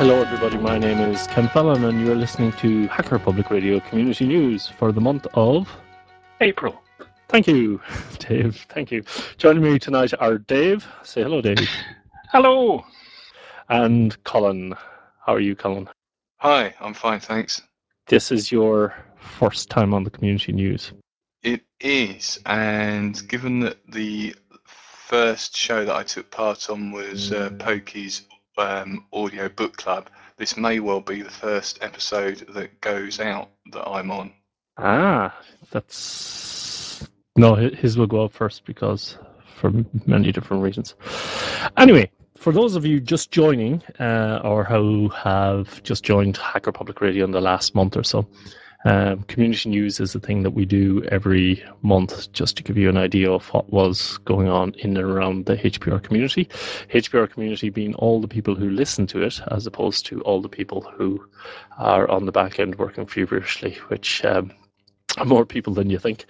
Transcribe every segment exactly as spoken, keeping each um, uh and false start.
Hello, everybody. My name is Ken Fallon, and you're listening to Hacker Public Radio Community News for the month of April. Thank you, Dave. Thank you. Joining me tonight are Dave. Say hello, Dave. Hello. And Colin. How are you, Colin? Hi, I'm fine, thanks. This is your first time on the Community News. It is, and given that the first show that I took part on was uh, Pokey's um, audio book club, this may well be the first episode that goes out that I'm on. Ah, that's... No, his will go up first because for many different reasons. Anyway, for those of you just joining uh, or who have just joined Hacker Public Radio in the last month or so, um, Community News is a thing that we do every month just to give you an idea of what was going on in and around the H P R community. H P R community being all the people who listen to it as opposed to all the people who are on the back end working feverishly, which um, are more people than you think.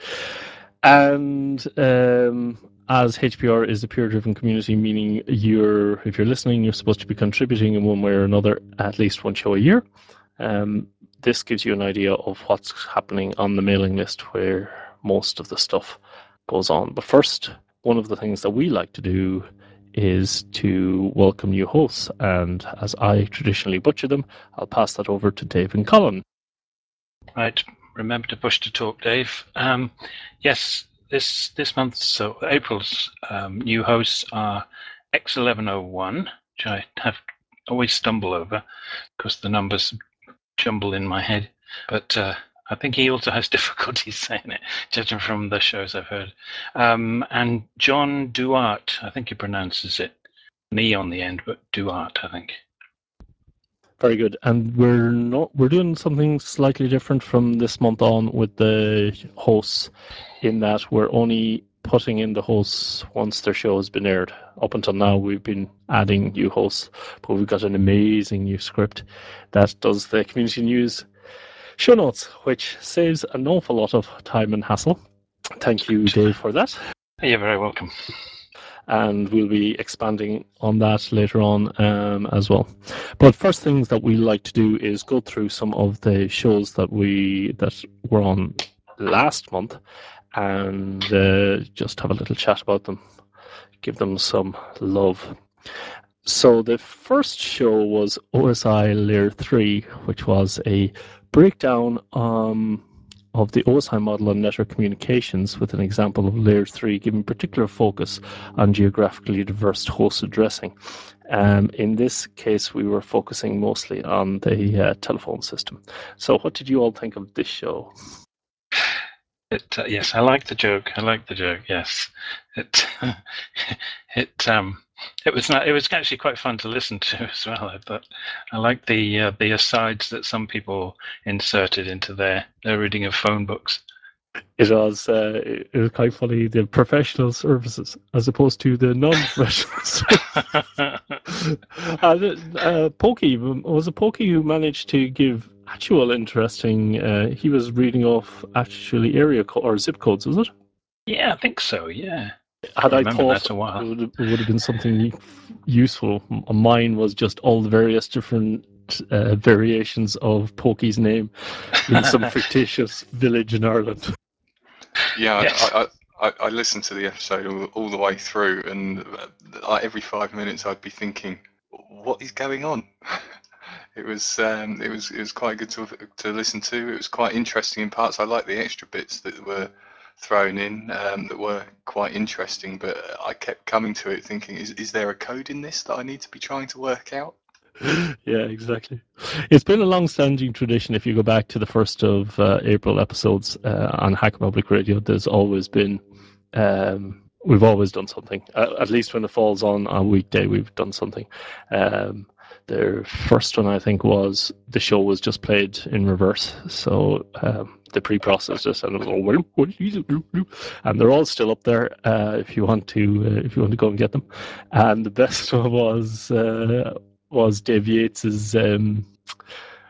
And um, as H P R is a peer-driven community, meaning you're, if you're listening, you're supposed to be contributing in one way or another at least one show a year. Um, this gives you an idea of what's happening on the mailing list where most of the stuff goes on. But first, one of the things that we like to do is to welcome new hosts. And as I traditionally butcher them, I'll pass that over to Dave and Colin. Right. Remember to push to talk, Dave. Um, yes, this this month, so April's um, new hosts are X eleven oh one, which I have always stumble over because the numbers jumble in my head. But uh, I think he also has difficulties saying it, judging from the shows I've heard. Um, and John Duarte, I think he pronounces it, an E on the end, but Duarte, I think. Very good. And we're not we're doing something slightly different from this month on with the hosts, in that we're only putting in the hosts once their show has been aired. Up until now, we've been adding new hosts, but we've got an amazing new script that does the Community News show notes, which saves an awful lot of time and hassle. Thank you, Dave, for that. You're very welcome. And we'll be expanding on that later on um, as well. But first things that we like to do is go through some of the shows that we that were on last month and uh, just have a little chat about them, give them some love. So the first show was O S I Layer three, which was a breakdown um, of the O S I model on network communications with an example of Layer three giving particular focus on geographically diverse host addressing. Um, in this case, we were focusing mostly on the uh, telephone system. So what did you all think of this show? It, uh, yes, I like the joke. I like the joke. Yes, it it um it was not. It was actually quite fun to listen to as well. I thought I liked the uh, the asides that some people inserted into their their reading of phone books. It was uh, it was quite funny, the professional services as opposed to the non-professional. uh, uh, Pokey was it Pokey who managed to give actual interesting. Uh, he was reading off actually area co- or zip codes, was it? Yeah, I think so. Yeah. Had I I remember thought that a while. it would, it would have been something useful. Mine was just all the various different uh, variations of Pokey's name in some fictitious village in Ireland. Yeah, Yes. I, I, I, I listened to the episode all, all the way through, and uh, every five minutes I'd be thinking, what is going on? It was um, it was it was quite good to to listen to. It was quite interesting in parts. I like the extra bits that were thrown in um, that were quite interesting. But I kept coming to it thinking, is is there a code in this that I need to be trying to work out? Yeah, exactly. It's been a long-standing tradition. If you go back to the first of uh, April episodes uh, on Hacker Public Radio, there's always been um, we've always done something. Uh, at least when it falls on a weekday, we've done something. Um, the first one, I think, was the show was just played in reverse, so um, they pre-processed it, and it was all whoop, whoop, whoop, whoop. And they're all still up there uh, if you want to uh, if you want to go and get them. And the best one was uh, was Dave Yates's. Um,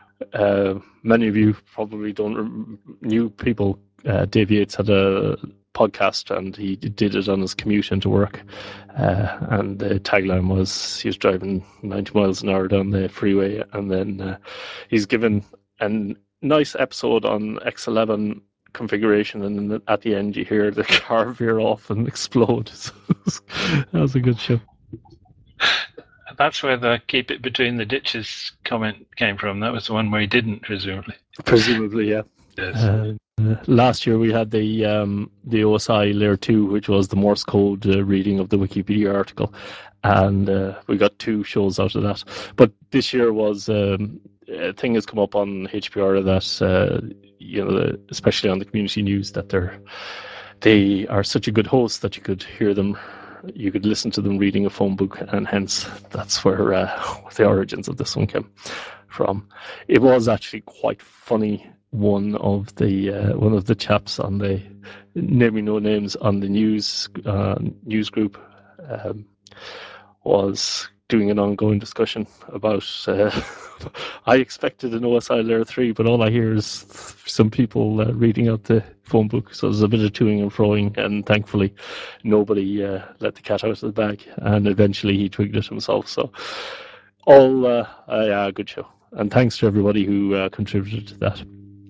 uh, many of you probably don't. New people. Uh, Dave Yates had a podcast, and he did it on his commute into work. Uh, and the tagline was he was driving ninety miles an hour down the freeway, and then uh, he's given a nice episode on X eleven configuration, and then at the end you hear the car veer off and explode. That was a good show. That's where the keep it between the ditches comment came from. That was the one where he didn't, presumably. Presumably, yeah. Yes. Uh, uh, last year we had the um, the O S I Layer two, which was the Morse code uh, reading of the Wikipedia article, and uh, we got two shows out of that. But this year was um, a thing has come up on H P R that uh, you know, especially on the community news, that they're they are such a good host that you could hear them, you could listen to them reading a phone book, and hence that's where uh, the origins of this one came from. It was actually quite funny. One of the uh, one of the chaps on the naming no names on the news uh, news group um, was doing an ongoing discussion about. Uh, I expected an O S I Layer three, but all I hear is some people uh, reading out the phone book. So there's a bit of toing and froing, and thankfully nobody uh, let the cat out of the bag. And eventually he twigged it himself. So all uh, uh, yeah, good show. And thanks to everybody who uh, contributed to that.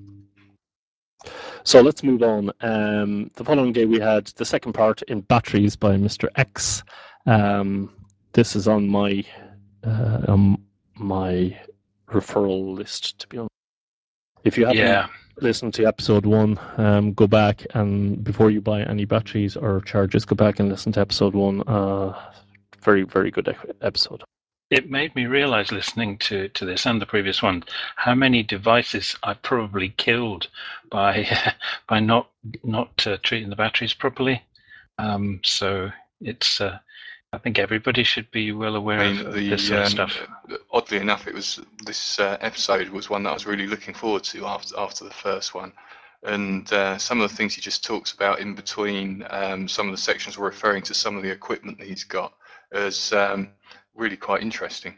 So let's move on. Um, the following day we had the second part in Batteries by Mister X. Um, this is on my uh, um, my referral list, to be honest. If you haven't Yeah. listened to episode one, um, go back, and before you buy any batteries or chargers, go back and listen to episode one. Uh, very, very good episode. It made me realize, listening to, to this and the previous one, how many devices I probably killed by by not not uh, treating the batteries properly. Um, so it's uh, I think everybody should be well aware I mean, of the, this sort of um, stuff. Oddly enough, it was this uh, episode was one that I was really looking forward to after after the first one, and uh, some of the things he just talks about in between um, some of the sections were referring to some of the equipment that he's got as um, really quite interesting.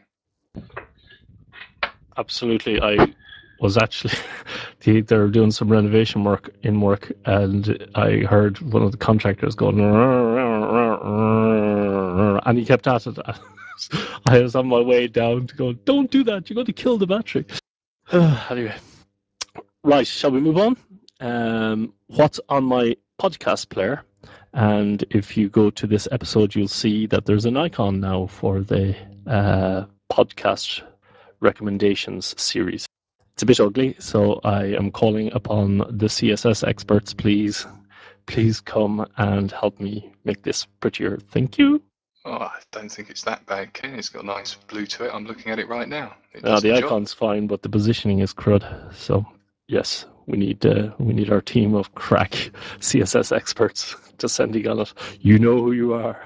Absolutely. I was actually they, they're doing some renovation work in work, and I heard one of the contractors going, and he kept at it. I was on my way down to go, don't do that, you're going to kill the battery. Anyway, right, shall we move on? Um, what's on my podcast player? And if you go to this episode, you'll see that there's an icon now for the uh, podcast recommendations series. It's a bit ugly, so I am calling upon the C S S experts. Please, please come and help me make this prettier. Thank you. Oh, I don't think it's that bad, Ken. It's got a nice blue to it. I'm looking at it right now. It Uh, does the the job. icon's fine, but the positioning is crud. So yes, we need uh, we need our team of crack C S S experts descending on it. You know who you are.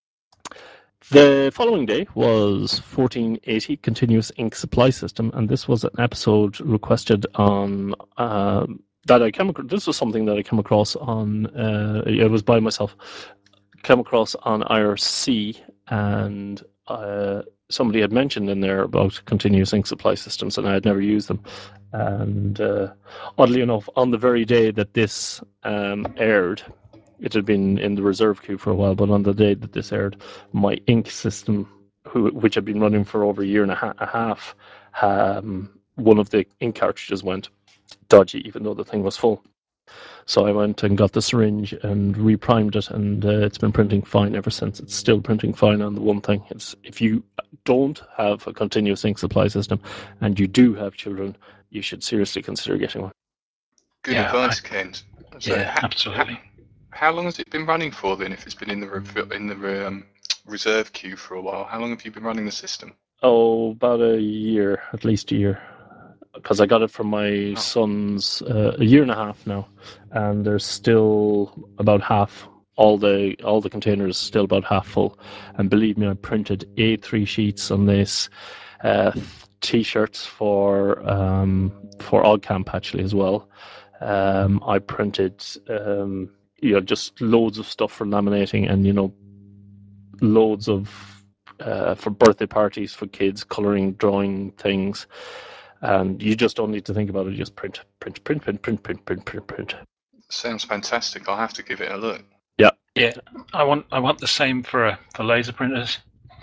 The following day was fourteen eighty Continuous Ink Supply System, and this was an episode requested on um, that I came across. This was something that I came across on. Uh, it was by myself. Came across on I R C, and uh, somebody had mentioned in there about continuous ink supply systems, and I had never used them. And uh, oddly enough, on the very day that this um, aired, it had been in the reserve queue for a while, but on the day that this aired, my ink system, who, which had been running for over a year and a, ha- a half, um, one of the ink cartridges went dodgy, even though the thing was full. So I went and got the syringe and reprimed it, and uh, it's been printing fine ever since. It's still printing fine on the one thing. It's if you don't have a continuous ink supply system and you do have children, you should seriously consider getting one. Good Yeah, advice, I- Ken. So Yeah, ha- absolutely. ha- how long has it been running for then? If it's been in the rev- in the um, reserve queue for a while, how long have you been running the system? Oh, about a year, at least a year. Because I got it from my Oh. son's uh, a year and a half now, and there's still about half. All the all the containers still about half full, and believe me, I printed A three sheets on this, uh, t-shirts for um, for OggCamp actually as well. Um, I printed um, you know just loads of stuff for laminating, and you know loads of uh, for birthday parties for kids, coloring, drawing things. And you just don't need to think about it. You just print, print, print, print, print, print, print, print, print. Sounds fantastic. I'll have to give it a look. Yeah, yeah. I want I want the same for uh, for laser printers.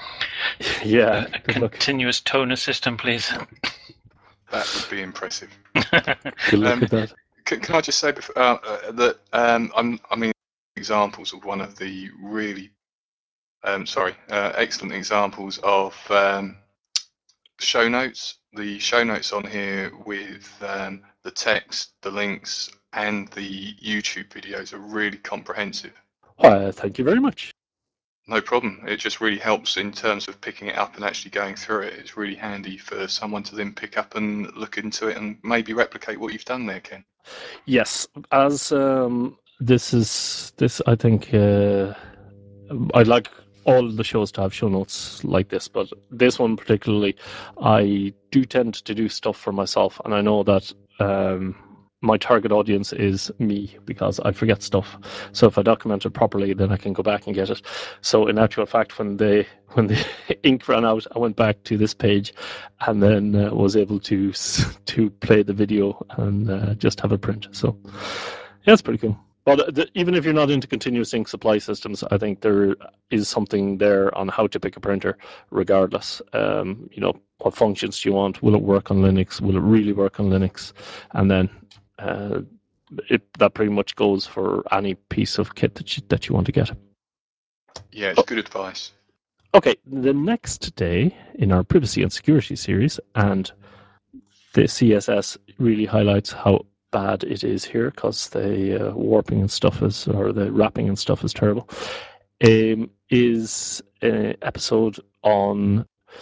yeah. A, a Good luck. continuous toner system, please. That would be impressive. Good luck Um, with that. Can, can I just say before, uh, uh, that um, I'm, I mean, examples of one of the really, um, sorry, uh, excellent examples of um, show notes. The show notes on here with um, the text, the links, and the YouTube videos are really comprehensive. Why, thank you very much. No problem. It just really helps in terms of picking it up and actually going through it. It's really handy for someone to then pick up and look into it and maybe replicate what you've done there, Ken. Yes, as um, this is this, I think uh, I'd like all the shows to have show notes like this, but this one particularly, I do tend to do stuff for myself, and I know that um, my target audience is me because I forget stuff. So if I document it properly, then I can go back and get it. So in actual fact, when the when the ink ran out, I went back to this page, and then uh, was able to to play the video and uh, just have a print. So yeah, it's pretty cool. But the, even if you're not into continuous ink supply systems, I think there is something there on how to pick a printer, regardless. Um, you know, what functions do you want? Will it work on Linux? Will it really work on Linux? And then uh, it, that pretty much goes for any piece of kit that you, that you want to get. Yeah, it's good advice. Okay, the next day in our privacy and security series, and the C S S really highlights how bad it is here because the uh, warping and stuff is, or the wrapping and stuff is terrible, um, is an episode on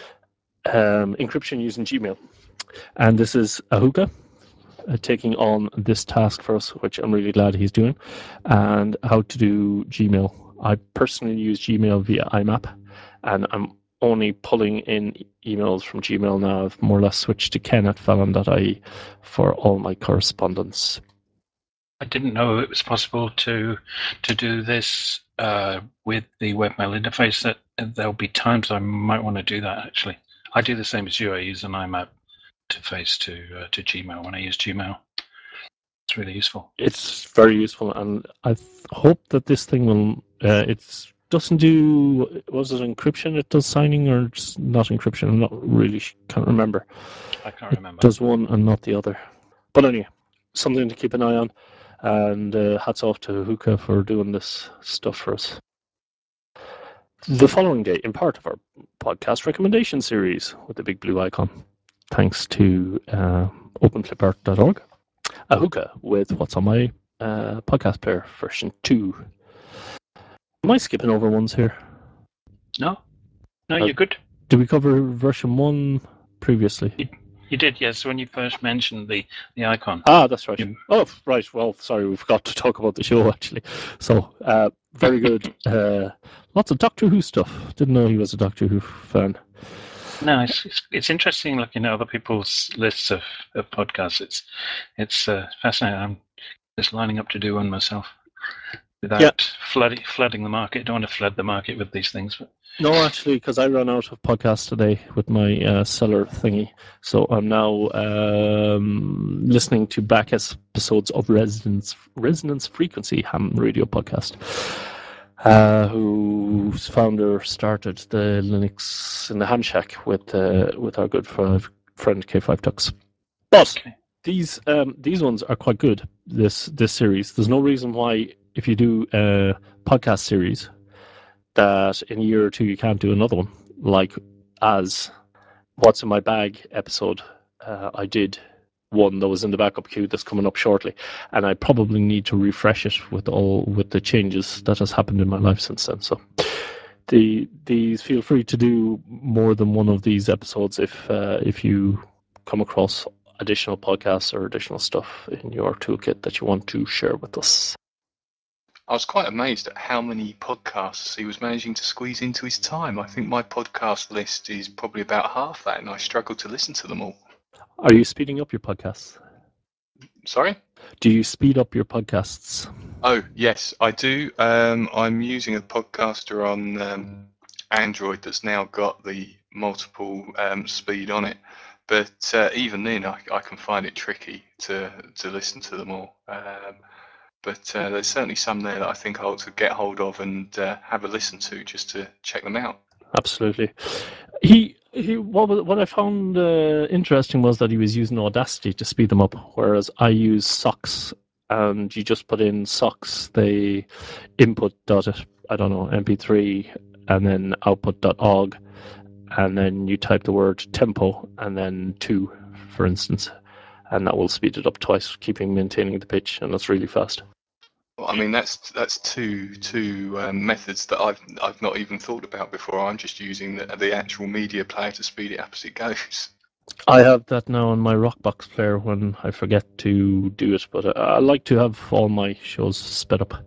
um, encryption using Gmail. And this is Ahuka uh, taking on this task for us, which I'm really glad he's doing, and how to do Gmail. I personally use Gmail via I MAP, and I'm only pulling in emails from Gmail now. I've more or less switched to ken at fallon dot I E for all my correspondence. I didn't know it was possible to to do this uh, with the webmail interface. That there'll be times I might want to do that. Actually, I do the same as you. I use an I MAP interface to uh, to Gmail when I use Gmail. It's really useful. It's very useful, and I th- hope that this thing will. Uh, it doesn't do. Was it encryption? It does signing, or it's not encryption? I'm not really can't remember. I can't It remember. does one and not the other. But anyway, something to keep an eye on. And uh, hats off to Hookah for doing this stuff for us. The following day, in part of our podcast recommendation series with the big blue icon, thanks to uh, open clip art dot org, Ahuka with What's on My uh, Podcast Player version two. Am I skipping over ones here? No, no, Uh, you're good. Did we cover version one previously? You, you did, yes. When you first mentioned the the icon. Ah, that's right. You, Oh, right. Well, sorry, we forgot to talk about the show actually. So, uh, very good. uh, lots of Doctor Who stuff. Didn't know he was a Doctor Who fan. no, it's, it's it's interesting looking at other people's lists of, of podcasts. It's it's uh, fascinating. I'm just lining up to do one myself without Yeah. flooding flooding the market. I don't want to flood the market with these things. But No, actually, because I ran out of podcasts today with my uh, seller thingy, so I'm now um, listening to back episodes of Resonance Resonance Frequency Ham Radio podcast, uh, whose founder started the Linux in the Ham Shack with uh, with our good friend, friend K five Tux. But okay. these um, these ones are quite good. This this series. There's no reason why if you do a podcast series that in a year or two you can't do another one. Like as What's in My Bag episode, uh, I did one that was in the backup queue that's coming up shortly, and I probably need to refresh it with all with the changes that has happened in my life since then. So the these feel free to do more than one of these episodes if uh, if you come across additional podcasts or additional stuff in your toolkit that you want to share with us. I was quite amazed at how many podcasts he was managing to squeeze into his time. I think my podcast list is probably about half that, and I struggle to listen to them all. Are you speeding up your podcasts? Sorry? Do you speed up your podcasts? Oh, yes, I do. Um, I'm using a podcaster on um, Android that's now got the multiple um, speed on it. But uh, even then, I, I can find it tricky to, to listen to them all. Um, but uh, there's certainly some there that I think I ought to get hold of and uh, have a listen to just to check them out. Absolutely. He, he what, was- what I found uh, interesting was that he was using Audacity to speed them up, whereas I use Sox, and you just put in Sox, the input dot, I don't know, M P three, and then output dot org, and then you type the word tempo, and then two, for instance, and that will speed it up twice, keeping maintaining the pitch, and that's really fast. Well, I mean, that's that's two two um, methods that I've I've not even thought about before. I'm just using the, the actual media player to speed it up as it goes. I have that now on my Rockbox player when I forget to do it, but I, I like to have all my shows sped up.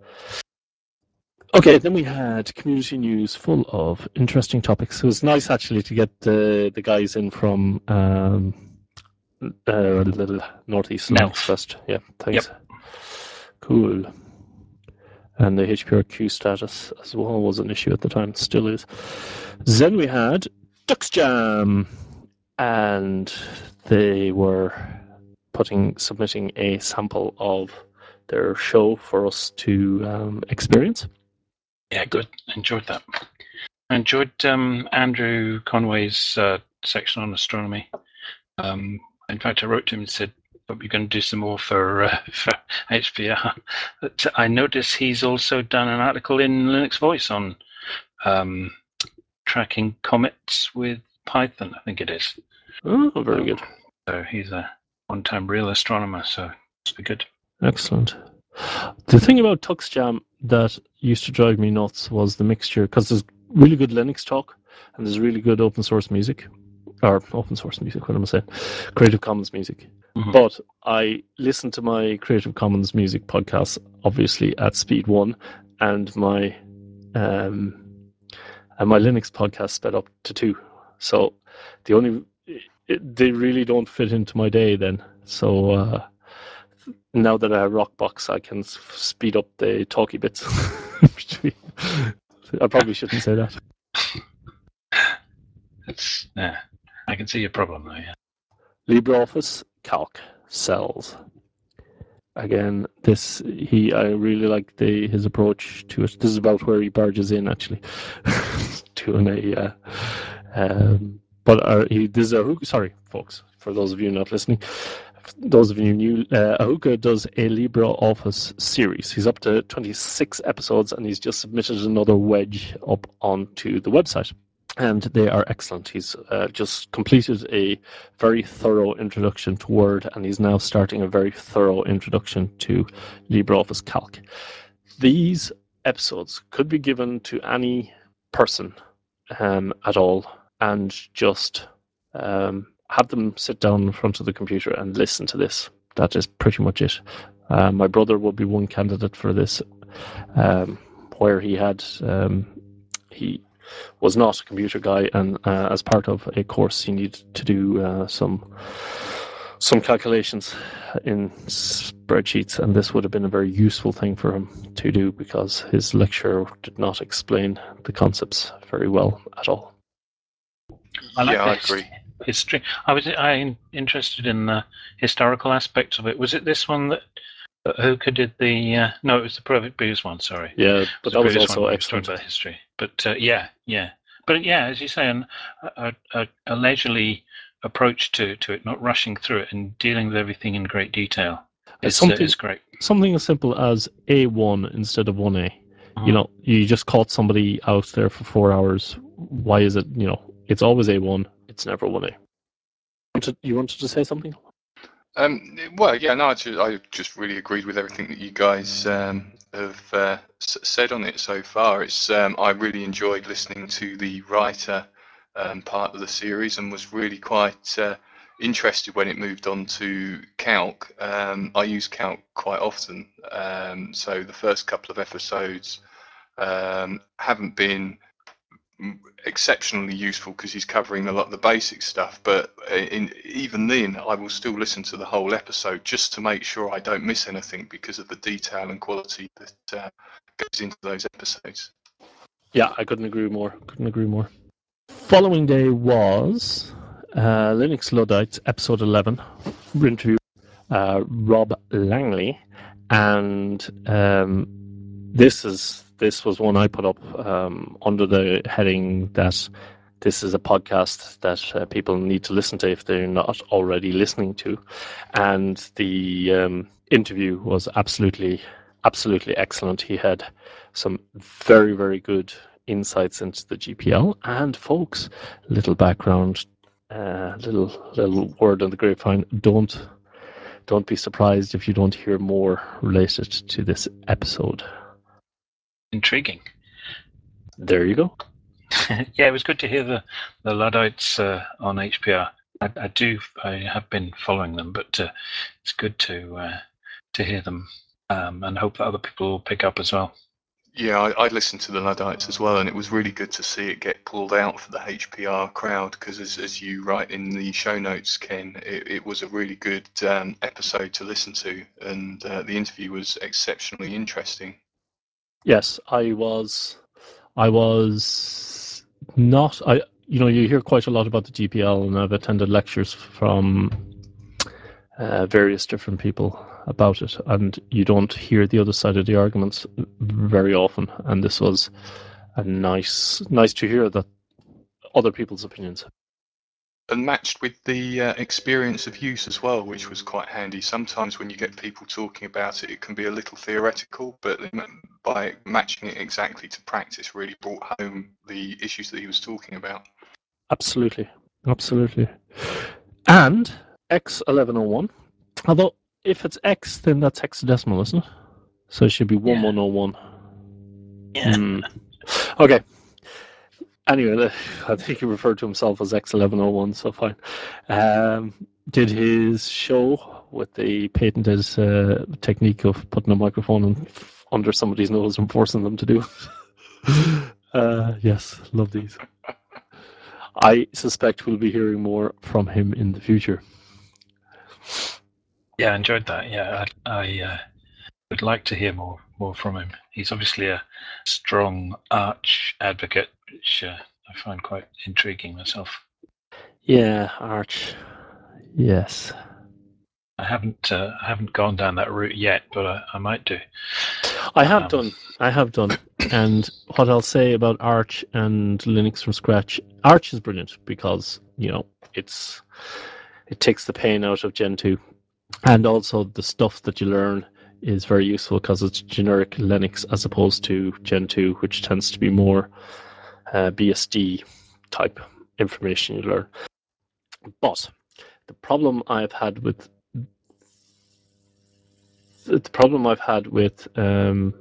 Okay, then we had community news full of interesting topics. It was nice actually to get the the guys in from um, uh, little Northeast Melf. Linux Fest. Yeah, thanks. Yep. Cool. And the H P R Q status as well was an issue at the time, still is. Then we had DuxJam, and they were putting submitting a sample of their show for us to um, experience. Yeah, good. Enjoyed that. I enjoyed um, Andrew Conway's uh, section on astronomy. Um, in fact, I wrote to him and said, "Hope you're going to do some more for, uh, for H P R." But I noticed he's also done an article in Linux Voice on um, tracking comets with Python, I think it is. Oh, very Um, good. So he's a one-time real astronomer, so it's be good. Excellent. The thing about TuxJam that used to drive me nuts was the mixture, because there's really good Linux talk and there's really good open source music, or open source music, what am I saying? Creative Commons music. Mhm. But I listen to my Creative Commons music podcast, obviously at speed one, and my um, and my Linux podcast sped up to two. So the only it, they really don't fit into my day then. So uh, now that I have Rockbox, I can s- speed up the talky bits. I probably shouldn't say that. It's, yeah, I can see your problem though. Yeah. LibreOffice Calc cells. Again, this he I really like the his approach to it. This is about where he barges in actually, doing a. Uh, um, but uh, he this is a sorry, folks. For those of you not listening, those of you new, uh, Ahuka does a LibreOffice series. He's up to twenty-six episodes, and he's just submitted another wedge up onto the website. And they are excellent. He's uh, just completed a very thorough introduction to Word, and he's now starting a very thorough introduction to LibreOffice Calc. These episodes could be given to any person um, at all, and just um, have them sit down in front of the computer and listen to this. That is pretty much it. Uh, my brother would be one candidate for this, um, where he had um, he was not a computer guy, and uh, as part of a course, he needed to do uh, some some calculations in spreadsheets, and this would have been a very useful thing for him to do because his lecturer did not explain the concepts very well at all. I like yeah, the I hist- agree. history. I was I interested in the historical aspects of it. Was it this one that that Hoka did the? Uh, no, it was the Private Booze one. Sorry, Yeah, it but the that was previous also one where he was talking excellent. about history. But uh, yeah, yeah. But yeah, as you say, an, a, a, a leisurely approach to, to it, not rushing through it and dealing with everything in great detail. Is Something, uh, is great. something as simple as A one instead of one A. Mhm. You know, you just caught somebody out there for four hours. Why is it, you know, it's always A one, it's never one A. Wanted- You wanted to say something? Um, well, yeah, no, I just, I just really agreed with everything that you guys um, have uh, s- said on it so far. It's um, I really enjoyed listening to the writer um, part of the series, and was really quite uh, interested when it moved on to Calc. Um, I use Calc quite often, um, so the first couple of episodes um, haven't been exceptionally useful because he's covering a lot of the basic stuff, but in, even then I will still listen to the whole episode just to make sure I don't miss anything because of the detail and quality that uh, goes into those episodes. Yeah, I couldn't agree more. Couldn't agree more. Following day was uh, Linux Luddites, episode eleven, interview uh, Rob Langley, and um, this is this was one I put up um, under the heading that this is a podcast that uh, people need to listen to if they're not already listening to, and the um, interview was absolutely absolutely excellent. He had some very very good insights into the G P L, and folks, little background, uh, little little word on the grapevine. Don't don't be surprised if you don't hear more related to this episode. Intriguing. There you go. Yeah, it was good to hear the the Luddites uh, on H P R. I, I do. I have been following them, but uh, it's good to uh, to hear them, um, and hope that other people will pick up as well. Yeah, I, I listened to the Luddites as well, and it was really good to see it get pulled out for the H P R crowd, because as, as you write in the show notes, Ken, it, it was a really good um, episode to listen to, and uh, the interview was exceptionally interesting. Yes, I was. I was not. I. You know, you hear quite a lot about the G P L, and I've attended lectures from uh, various different people about it, and you don't hear the other side of the arguments very often. And this was a nice, nice to hear that other people's opinions. And matched with the uh, experience of use as well, which was quite handy. Sometimes when you get people talking about it, it can be a little theoretical, but by matching it exactly to practice really brought home the issues that he was talking about. Absolutely, absolutely. And X eleven oh one, although if it's X, then that's hexadecimal, isn't it? So it should be one one oh one. Yeah. Hmm. Okay. Anyway, I think he referred to himself as X eleven oh one, so fine. Um, did his show with the patented uh, technique of putting a microphone in, under somebody's nose and forcing them to do it. uh, yes, love these. I suspect we'll be hearing more from him in the future. Yeah, I enjoyed that. Yeah, I, I uh, would like to hear more more from him. He's obviously a strong arch advocate, which uh, I find quite intriguing myself. Yeah, Arch. Yes. I haven't uh, I haven't gone down that route yet, but I, I might do. I have Um, done. I have done. And what I'll say about Arch and Linux from scratch, Arch is brilliant because, you know, it's it takes the pain out of Gen two. And also the stuff that you learn is very useful because it's generic Linux as opposed to Gen two, which tends to be more uh, B S D type information you learn. But the problem I've had with the problem I've had with um,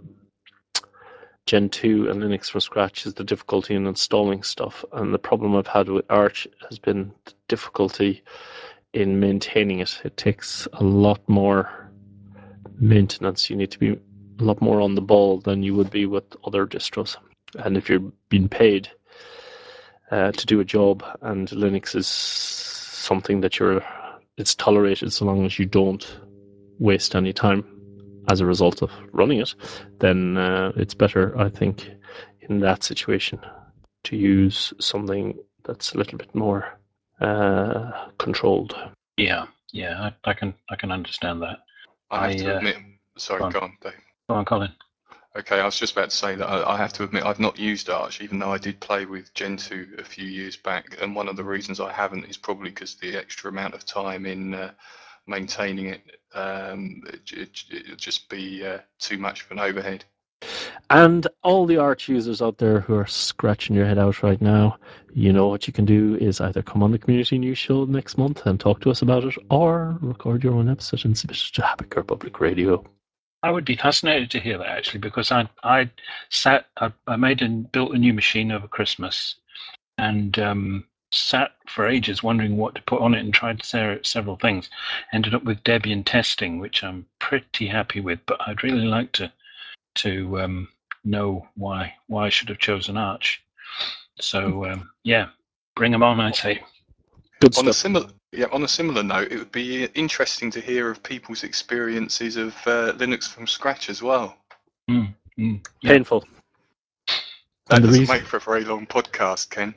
Gen two and Linux from scratch is the difficulty in installing stuff, and the problem I've had with Arch has been the difficulty in maintaining it. It takes a lot more maintenance. You need to be a lot more on the ball than you would be with other distros. And if you're being paid uh, to do a job, and Linux is something that you're, it's tolerated so long as you don't waste any time as a result of running it, then uh, it's better, I think, in that situation to use something that's a little bit more uh, controlled. yeah, yeah, I, I can I can understand that. I have I, to uh, admit, sorry, go on. go on, Dave. Go on, Colin. Okay, I was just about to say that I, I have to admit I've not used Arch, even though I did play with Gen two a few years back. And one of the reasons I haven't is probably because the extra amount of time in uh, maintaining it, um, it, it, it'd just be uh, too much of an overhead. And all the Arch users out there who are scratching your head out right now, you know what you can do is either come on the Community News Show next month and talk to us about it, or record your own episode and submit it to Happy Public Radio. I would be fascinated to hear that actually, because I I sat I, I made and built a new machine over Christmas, and um, sat for ages wondering what to put on it and tried se- several things. Ended up with Debian testing, which I'm pretty happy with, but I'd really like to to um, know why why I should have chosen Arch. So um, yeah, bring them on, I say. Good On a stuff. similar, yeah, on a similar note, it would be interesting to hear of people's experiences of uh, Linux from scratch as well. Mm, mm, yeah. Painful. That And the doesn't reason, make for a very long podcast, Ken.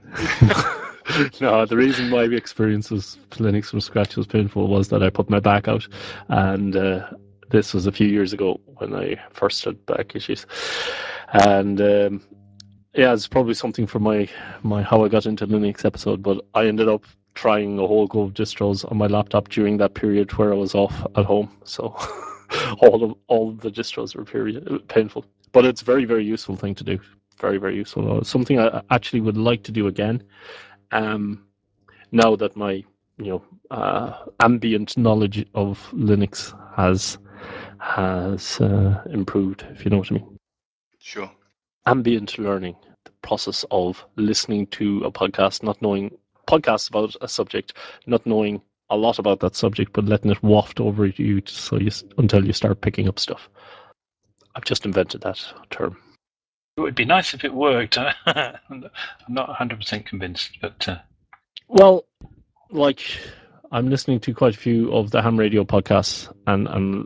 no, the reason my experience with Linux from scratch was painful was that I put my back out, and uh, this was a few years ago when I first started back issues, and um, yeah, it's probably something for my my how I got into Linux episode. But I ended up trying a whole go of distros on my laptop during that period where I was off at home. So all of all of the distros were period painful, but it's a very very useful thing to do. Very very useful. It's something I actually would like to do again. Um, now that my you know uh, ambient knowledge of Linux has has uh, improved, if you know what I mean. Sure. Ambient learning, the process of listening to a podcast, not knowing podcasts about a subject, not knowing a lot about that subject, but letting it waft over you so you until you start picking up stuff. I've just invented that term. It would be nice if it worked. I'm not one hundred percent convinced, but uh... well, like I'm listening to quite a few of the ham radio podcasts, and and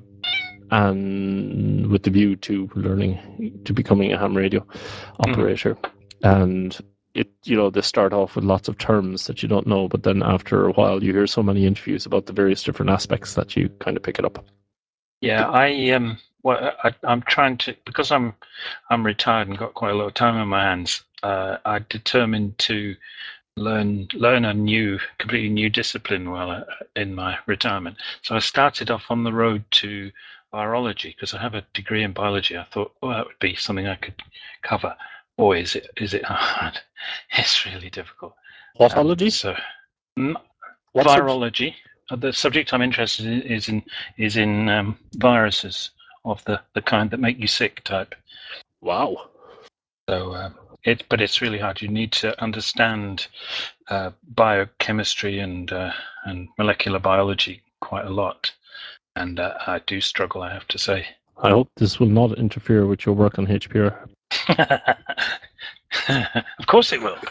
and with the view to learning to becoming a ham radio operator, mm. and it you know they start off with lots of terms that you don't know, but then after a while you hear so many interviews about the various different aspects that you kind of pick it up. Yeah, I um, well, I, I'm trying to because I'm I'm retired and got quite a lot of time on my hands. Uh, I determined to learn learn a new, completely new discipline while in my retirement. So I started off on the road to virology because I have a degree in biology. I thought, well, that would be something I could cover. Boy, is it is it hard? It's really difficult. Whatology? Um, so, mm, what virology. Sub- the subject I'm interested in is in is in um, viruses of the, the kind that make you sick type. Wow. So um, it, but it's really hard. You need to understand uh, biochemistry and uh, and molecular biology quite a lot, and uh, I do struggle, I have to say. I hope this will not interfere with your work on H P R. Of course it will.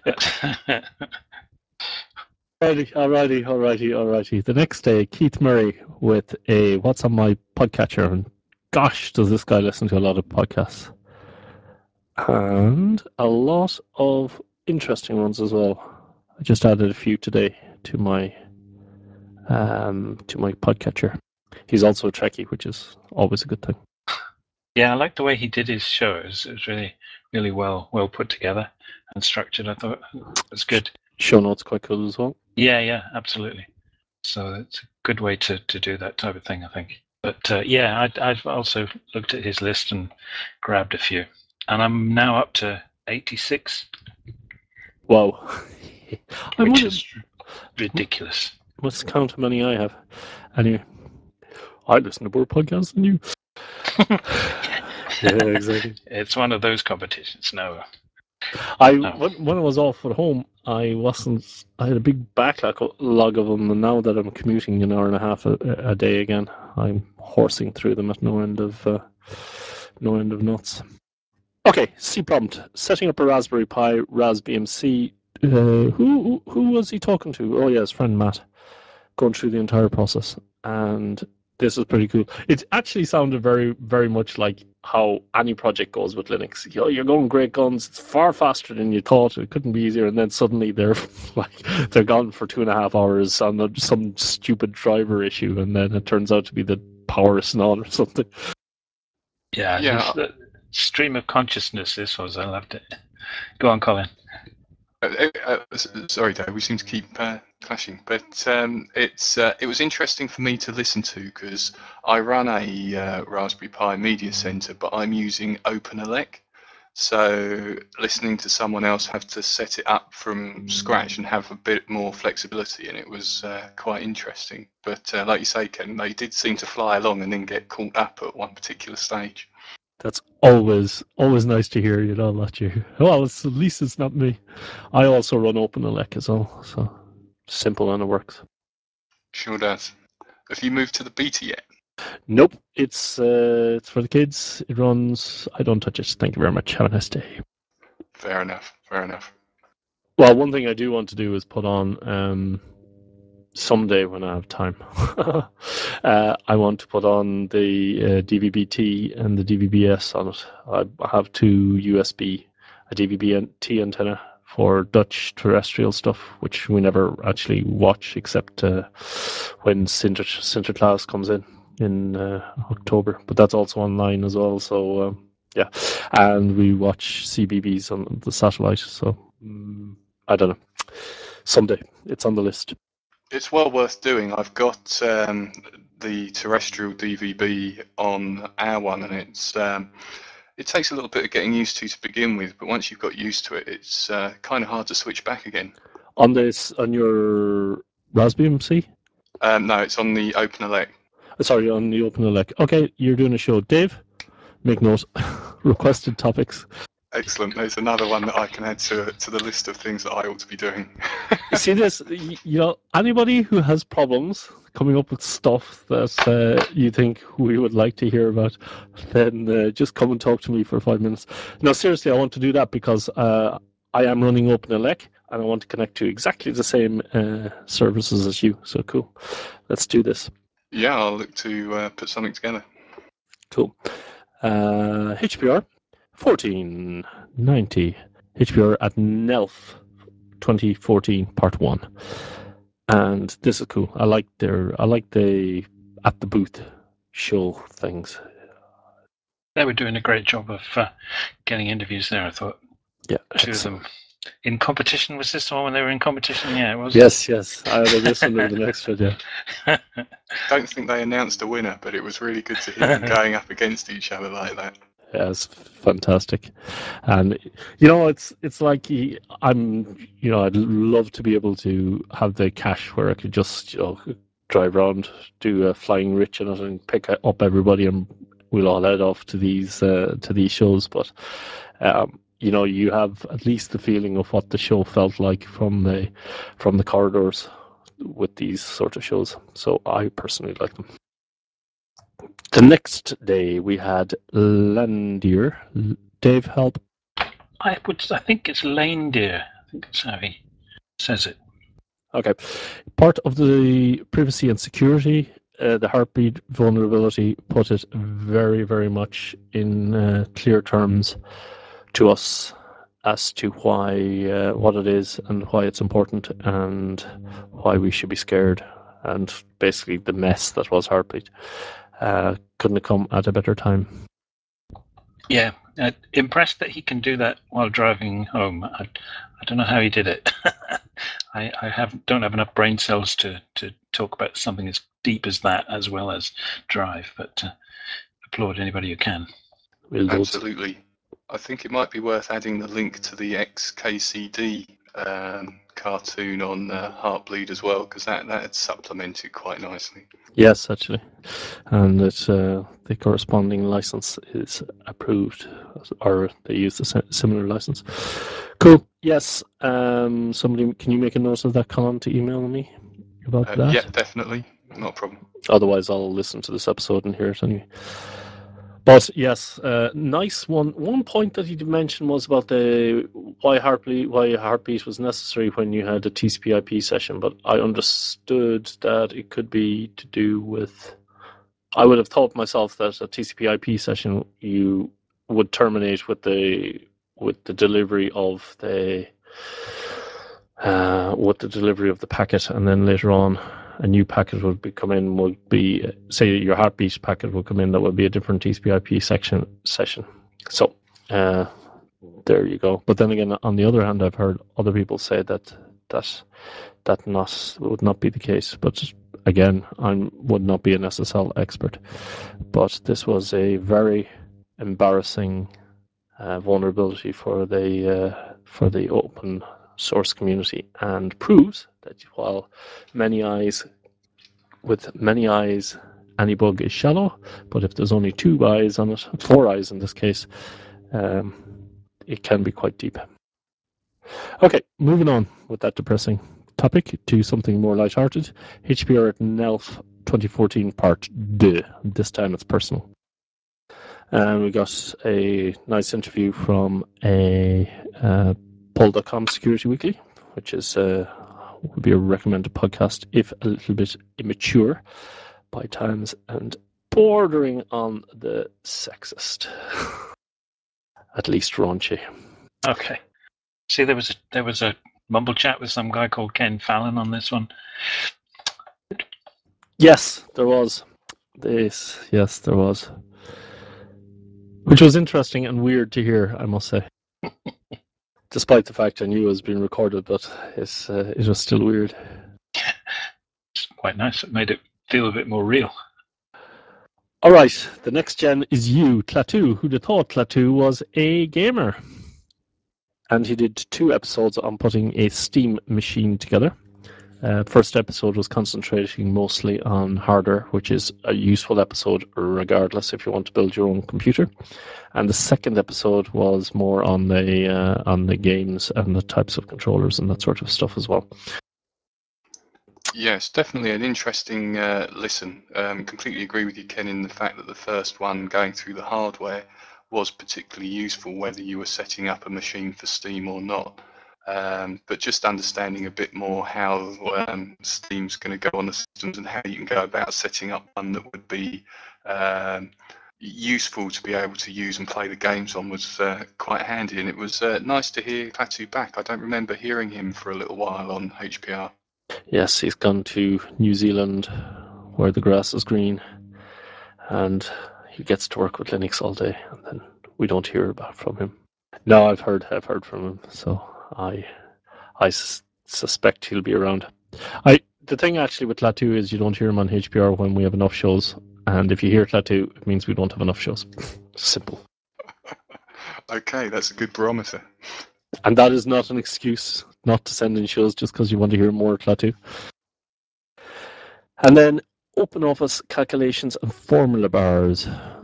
Alrighty, alrighty, alrighty, alrighty. The next day, Keith Murray with a What's on My Podcatcher, and gosh, does this guy listen to a lot of podcasts. And a lot of interesting ones as well. I just added a few today to my um, to my podcatcher. He's also a Trekkie, which is always a good thing. Yeah, I like the way he did his show. It was, it was really, really well well put together and structured. I thought it was good. Show notes quite cool as well. Yeah, yeah, absolutely. So it's a good way to, to do that type of thing, I think. But uh, yeah, I, I've also looked at his list and grabbed a few. And I'm now up to eighty-six. Wow. Which is ridiculous. Must count how many I have. Anyway, I listen to more podcasts than you. Yeah, exactly. It's one of those competitions. No. I no. when, when I was off at home, I wasn't. I had a big backlog of them, and now that I'm commuting an hour and a half a, a day again, I'm horsing through them at no end of uh, no end of nuts. Okay, C prompt. Setting up a Raspberry Pi, Ras B M C. Uh, who who was he talking to? Oh yeah, his friend Matt. Going through the entire process, and this is pretty cool. It actually sounded very, very much like how any project goes with Linux. You know, you're going great guns. It's far faster than you thought. It couldn't be easier, and then suddenly they're like they're gone for two and a half hours on some stupid driver issue, and then it turns out to be the power is not or something. Yeah, yeah. The stream of consciousness. This was. I loved it. Go on, Colin. Uh, uh, sorry, Dave. We seem to keep uh, clashing, but um, it's uh, it was interesting for me to listen to because I run a uh, Raspberry Pi media center, but I'm using OpenELEC. So listening to someone else have to set it up from scratch and have a bit more flexibility, and it was uh, quite interesting. But uh, like you say, Ken, they did seem to fly along and then get caught up at one particular stage. That's always always nice to hear, you know, that you well it's at least it's not me. I also run OpenELEC as well, so simple and it works. Sure does. Have you moved to the beta yet? Nope, it's uh, it's for the kids. It runs. I don't touch it. Thank you very much. Have a nice day. Fair enough. Fair enough. Well, one thing I do want to do is put on um, someday when I have time. uh, I want to put on the uh, D V B T and the D V B S on it. I have two U S B, a D V B T antenna for Dutch terrestrial stuff, which we never actually watch except uh, when Sinter Sinterklaas comes in. in uh, October, but that's also online as well. So um, yeah, and we watch C B Bs on the satellite. So um, I don't know. Someday it's on the list. It's well worth doing. I've got um, the terrestrial D V B on our one, and it's um, it takes a little bit of getting used to to begin with, but once you've got used to it, it's uh, kind of hard to switch back again. On this, on your Raspberry M C? Um, no, it's on the OpenELEC. Sorry, on the OpenELEC. Okay, you're doing a show. Dave, make note. Requested topics. Excellent. There's another one that I can add to to the list of things that I ought to be doing. You see this? You know, anybody who has problems coming up with stuff that uh, you think we would like to hear about, then uh, just come and talk to me for five minutes. No, seriously, I want to do that because uh, I am running OpenELEC and I want to connect to exactly the same uh, services as you. So cool. Let's do this. Yeah, I'll look to uh, put something together. Cool. Uh, H P R fourteen ninety. H P R at NELF twenty fourteen Part one. And this is cool. I like their I like the at the booth show things. They were doing a great job of uh, getting interviews there, I thought. Yeah, Two excellent. of them. In competition, was this the one when they were in competition? Yeah, it was. Yes, yes. Either this one or the next one, yeah. Don't think they announced a winner, but it was really good to hear them going up against each other like that. Yeah, it's fantastic. And you know, it's it's like I'm you know, I'd love to be able to have the cash where I could just, you know, drive around, do a flying rich in it and pick up everybody and we'll all head off to these uh, to these shows. But um, you know, you have at least the feeling of what the show felt like from the from the corridors with these sort of shows. So I personally like them. The next day we had Landier. Dave, help. I would. I think it's Leindeer. I think that's how he says it. Okay. Part of the privacy and security, uh, the heartbeat vulnerability put it very, very much in uh, clear terms to us as to why, uh, what it is and why it's important and why we should be scared and basically the mess that was heartbeat. Uh, couldn't have come at a better time. Yeah, uh, impressed that he can do that while driving home. I, I don't know how he did it. I, I have don't have enough brain cells to, to talk about something as deep as that, as well as drive. But uh, applaud anybody who can. We'll Absolutely. I think it might be worth adding the link to the X K C D um, cartoon on uh, Heartbleed as well, because that, that had supplemented quite nicely. Yes, actually, and it's uh, the corresponding license is approved, or they use a similar license. Cool. Yes. Um. Somebody, can you make a note of that, Colin, to email me about Uh, that? yeah, definitely. Not a problem. Otherwise, I'll listen to this episode and hear it anyway. But yes, uh, nice one. One point that he did mention was about the why heartbeat, why heartbeat was necessary when you had a T C P/I P session. But I understood that it could be to do with. I would have thought myself that a T C P/I P session you would terminate with the with the delivery of the uh, with the delivery of the packet, and then later on a new packet would be come in. Would be say your heartbeat packet would come in. That would be a different T C P/I P section session. So uh, there you go. But then again, on the other hand, I've heard other people say that that that not would not be the case. But again, I would not be an S S L expert. But this was a very embarrassing uh, vulnerability for the uh, for the open source community, and proves that while many eyes with many eyes any bug is shallow, but if there's only two eyes on it, four eyes in this case, um, it can be quite deep. Okay, moving on with that depressing topic to something more lighthearted. H P R at NELF twenty fourteen Part two. This time it's personal. And we got a nice interview from a uh, Poll dot com Security Weekly, which is uh, would be a recommended podcast if a little bit immature by times and bordering on the sexist, at least raunchy. Okay. See, there was a, there was a mumble chat with some guy called Ken Fallon on this one. Yes, there was. This, yes, there was. Which was interesting and weird to hear, I must say. Despite the fact I knew it was being recorded, but it's, uh, it was still weird. It's quite nice. It made it feel a bit more real. All right, the next gen is you, Klaatu. Who'd have thought Klaatu was a gamer? And he did two episodes on putting a Steam machine together. Uh, first episode was concentrating mostly on hardware, which is a useful episode regardless if you want to build your own computer. And the second episode was more on the uh, on the games and the types of controllers and that sort of stuff as well. Yes, definitely an interesting uh, listen. Um, completely agree with you, Ken, in the fact that the first one, going through the hardware, was particularly useful, whether you were setting up a machine for Steam or not. Um, but just understanding a bit more how um, Steam's going to go on the systems and how you can go about setting up one that would be um, useful to be able to use and play the games on was uh, quite handy. And it was uh, nice to hear Klaatu back. I don't remember hearing him for a little while on H P R. Yes, he's gone to New Zealand where the grass is green and he gets to work with Linux all day and then we don't hear about from him. No, I've heard I've heard from him, so I I s- suspect he'll be around. I the thing actually with Klaatu is you don't hear him on H P R when we have enough shows, and if you hear Klaatu, it means we don't have enough shows. Simple. Okay, that's a good barometer. And that is not an excuse not to send in shows just because you want to hear more Klaatu. And then open office calculations and formula bars.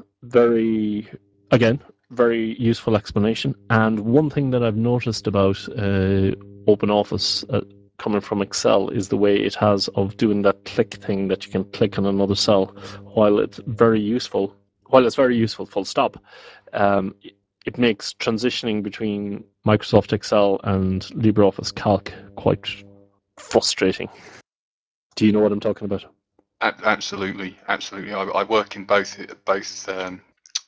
Very, again, very useful explanation. And one thing that I've noticed about uh, open office uh, coming from Excel is the way it has of doing that click thing that you can click on another cell. While it's very useful, while it's very useful, full stop, um, it makes transitioning between Microsoft Excel and LibreOffice Calc quite frustrating. Do you know what I'm talking about? Absolutely, absolutely. I, I work in both both um,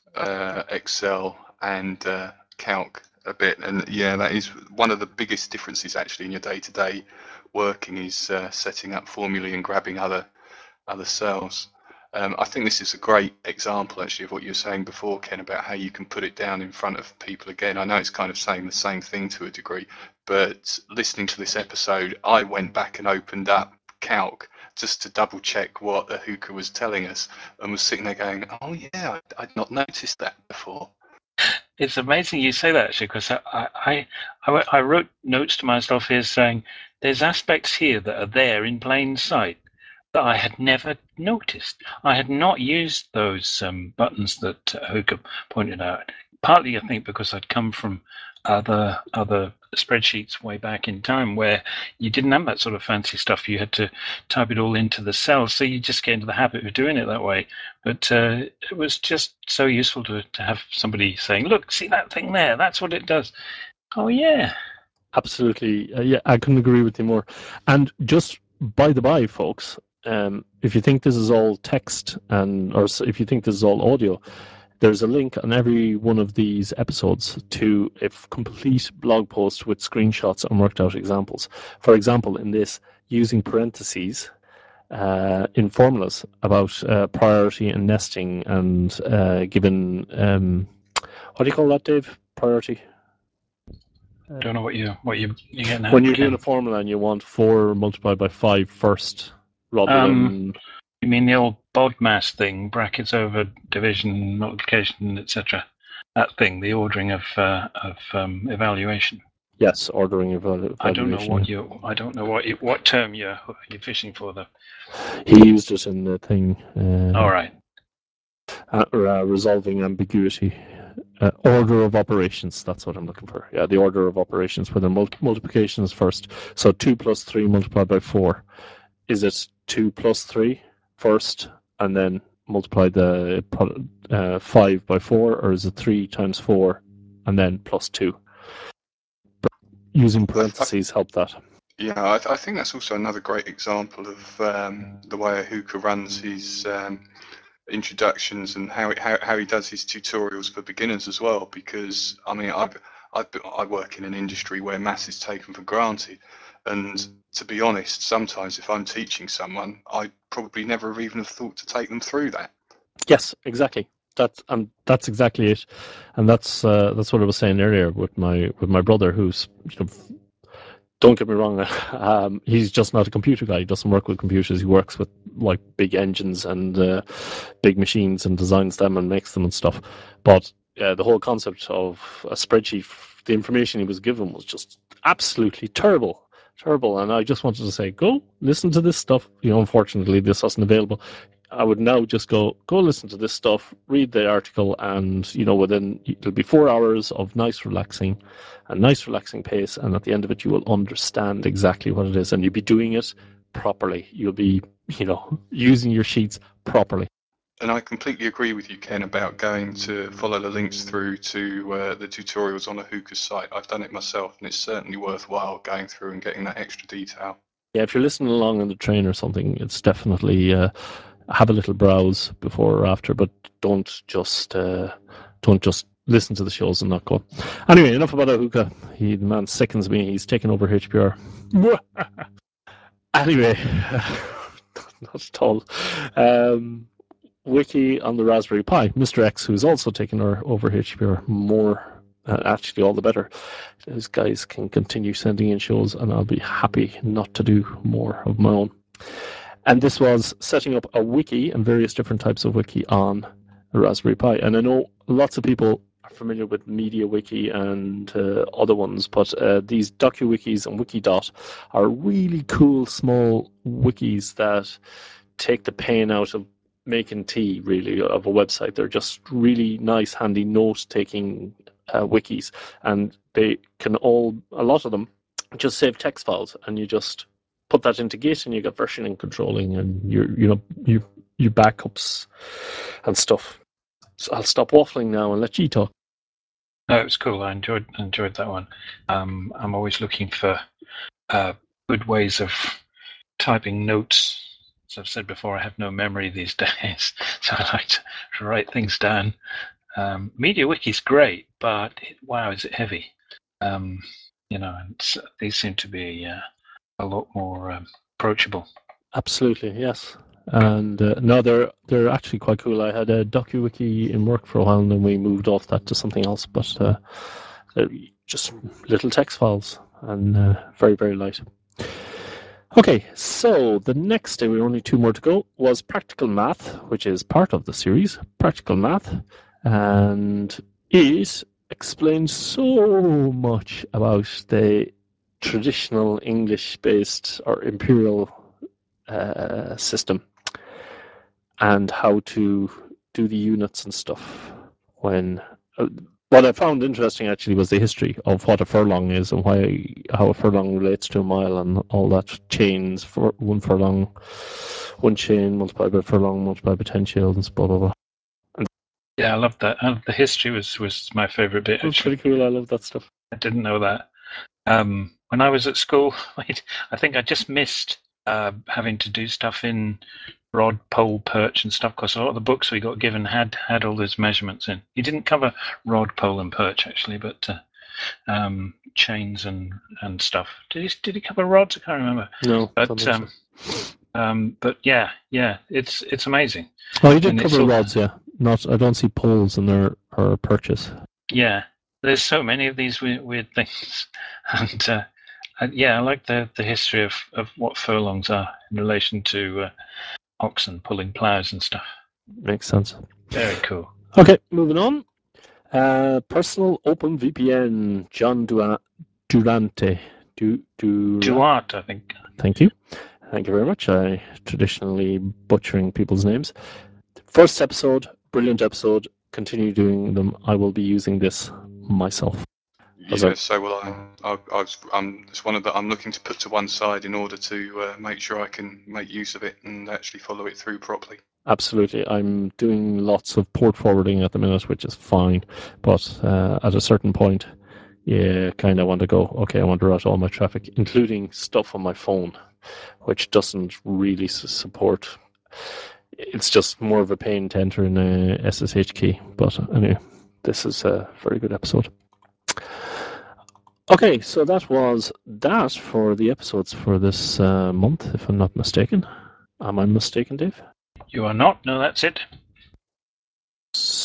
uh, Excel and uh, Calc a bit, and yeah, that is one of the biggest differences actually in your day-to-day working is uh, setting up formulae and grabbing other other cells. Um, I think this is a great example actually of what you were saying before, Ken, about how you can put it down in front of people again. I know it's kind of saying the same thing to a degree, but listening to this episode, I went back and opened up Calc just to double check what Ahuka was telling us and was sitting there going, oh yeah, I'd not noticed that before. It's amazing you say that actually, because I, I, I, I wrote notes to myself here saying there's aspects here that are there in plain sight that I had never noticed. I had not used those um, buttons that uh, Hoka pointed out. Partly, I think, because I'd come from other other spreadsheets way back in time where you didn't have that sort of fancy stuff. You had to type it all into the cells, so you just get into the habit of doing it that way. But uh, it was just so useful to to have somebody saying, "Look, see that thing there? That's what it does." Oh yeah. Absolutely. Uh, yeah, I couldn't agree with you more. And just by the by, folks, um, if you think this is all text and or if you think this is all audio, there's a link on every one of these episodes to a complete blog post with screenshots and worked out examples. For example, in this, using parentheses uh, in formulas about uh, priority and nesting and uh, given, um, what do you call that, Dave? Priority? Don't know what you what you you getting at. When you're Ken. doing a formula and you want four multiplied by five first, rather Um, than You mean the old BODMAS thing, brackets over division, multiplication, et cetera? That thing, the ordering of uh, of um, evaluation. yes, ordering evalu- I don't know evaluation. what you. I don't know what you, what term you're you're fishing for though. He used it in the thing. Uh, All right. uh, uh, resolving ambiguity. Uh, order of operations. That's what I'm looking for. Yeah, the order of operations, where the mul- multiplication is first. So two plus three multiplied by four. Is it two plus three first, and then multiply the uh, five by four, or is it three times four, and then plus two? Using parentheses help that. Yeah, I, th- I think that's also another great example of um, the way Ahuka runs his um, introductions and how, it, how how he does his tutorials for beginners as well. Because I mean, I I I work in an industry where maths is taken for granted, and to be honest, sometimes if I'm teaching someone, I probably never even have thought to take them through that. Yes, exactly. That's and that's exactly it, and that's uh, that's what I was saying earlier with my with my brother, who's you know, don't get me wrong, um, he's just not a computer guy. He doesn't work with computers. He works with like big engines and uh, big machines and designs them and makes them and stuff. But uh, the whole concept of a spreadsheet, the information he was given was just absolutely terrible. Terrible. And I just wanted to say, go listen to this stuff. You know, unfortunately, this wasn't available. I would now just go go listen to this stuff, read the article, and you know, within it'll be four hours of nice, relaxing, a nice, relaxing pace, and at the end of it, you will understand exactly what it is, and you'll be doing it properly. You'll be, you know, using your sheets properly. And I completely agree with you, Ken, about going to follow the links through to uh, the tutorials on a Hookah's site. I've done it myself, and it's certainly worthwhile going through and getting that extra detail. Yeah, if you're listening along on the train or something, it's definitely uh, have a little browse before or after, but don't just uh, don't just listen to the shows and not go. Anyway, enough about Ahuka. He the man sickens me. He's taken over H P R. Anyway, not at all. Um, Wiki on the Raspberry Pi. Mister X, who's also taken over H P R more. Uh, actually, all the better. Those guys can continue sending in shows, and I'll be happy not to do more of my own. And this was setting up a wiki and various different types of wiki on a Raspberry Pi. And I know lots of people are familiar with MediaWiki and uh, other ones, but uh, these DocuWikis and Wikidot are really cool small wikis that take the pain out of making tea, really, of a website. They're just really nice, handy note-taking uh, wikis, and they can all, a lot of them, just save text files, and you just put that into Git, and you get versioning controlling, and your, you know, you your backups and stuff. So I'll stop waffling now and let you talk. No, it was cool. I enjoyed enjoyed that one. Um, I'm always looking for uh, good ways of typing notes. As I've said before, I have no memory these days, so I like to, to write things down. Um, MediaWiki's great, but it, wow, is it heavy? Um, you know, and these seem to be uh, a lot more um, approachable. Absolutely, yes. And uh, no, they're they're actually quite cool. I had a DocuWiki in work for a while, and then we moved off that to something else. But uh, they're just little text files and uh, very very light. Okay, so the next day, we were only two more to go, was Practical Math, which is part of the series, Practical Math, and it explains so much about the traditional English-based or imperial uh, system and how to do the units and stuff when uh, what I found interesting actually was the history of what a furlong is and why how a furlong relates to a mile and all that chains for one furlong, one chain multiplied by furlong multiplied by ten shillings, blah blah blah. And yeah, I love that. Uh, the history was was my favorite bit. That's actually. pretty cool. I love that stuff. I didn't know that. Um, when I was at school, I think I just missed uh, having to do stuff in rod, pole, perch, and stuff. Because a lot of the books we got given had had all those measurements in. He didn't cover rod, pole, and perch actually, but uh, um, chains and, and stuff. Did he? Did he cover rods? I can't remember. No, but um, so. um, but yeah, yeah, it's it's amazing. Oh, he did and cover all, rods, yeah. Not, I don't see poles in there or perches. Yeah, there's so many of these weird, weird things, and uh, uh, yeah, I like the the history of of what furlongs are in relation to uh, oxen pulling plows and stuff. Makes sense. Very cool. Okay, moving on. Uh, personal Open V P N, John Dua- Durante. Du- Durant, Duarte, I think. Thank you. Thank you very much. I traditionally butchering people's names. First episode, brilliant episode. Continue doing them. I will be using this myself. Yeah, so will I. I, I was, I'm, it's one of the I'm looking to put to one side in order to uh, make sure I can make use of it and actually follow it through properly. Absolutely. I'm doing lots of port forwarding at the minute, which is fine. But uh, at a certain point, yeah, kind of want to go, okay, I want to route all my traffic, including stuff on my phone, which doesn't really support. It's just more of a pain to enter in a S S H key. But anyway, this is a very good episode. Okay, so that was that for the episodes for this uh, month, if I'm not mistaken. Am I mistaken, Dave? You are not? No, that's it.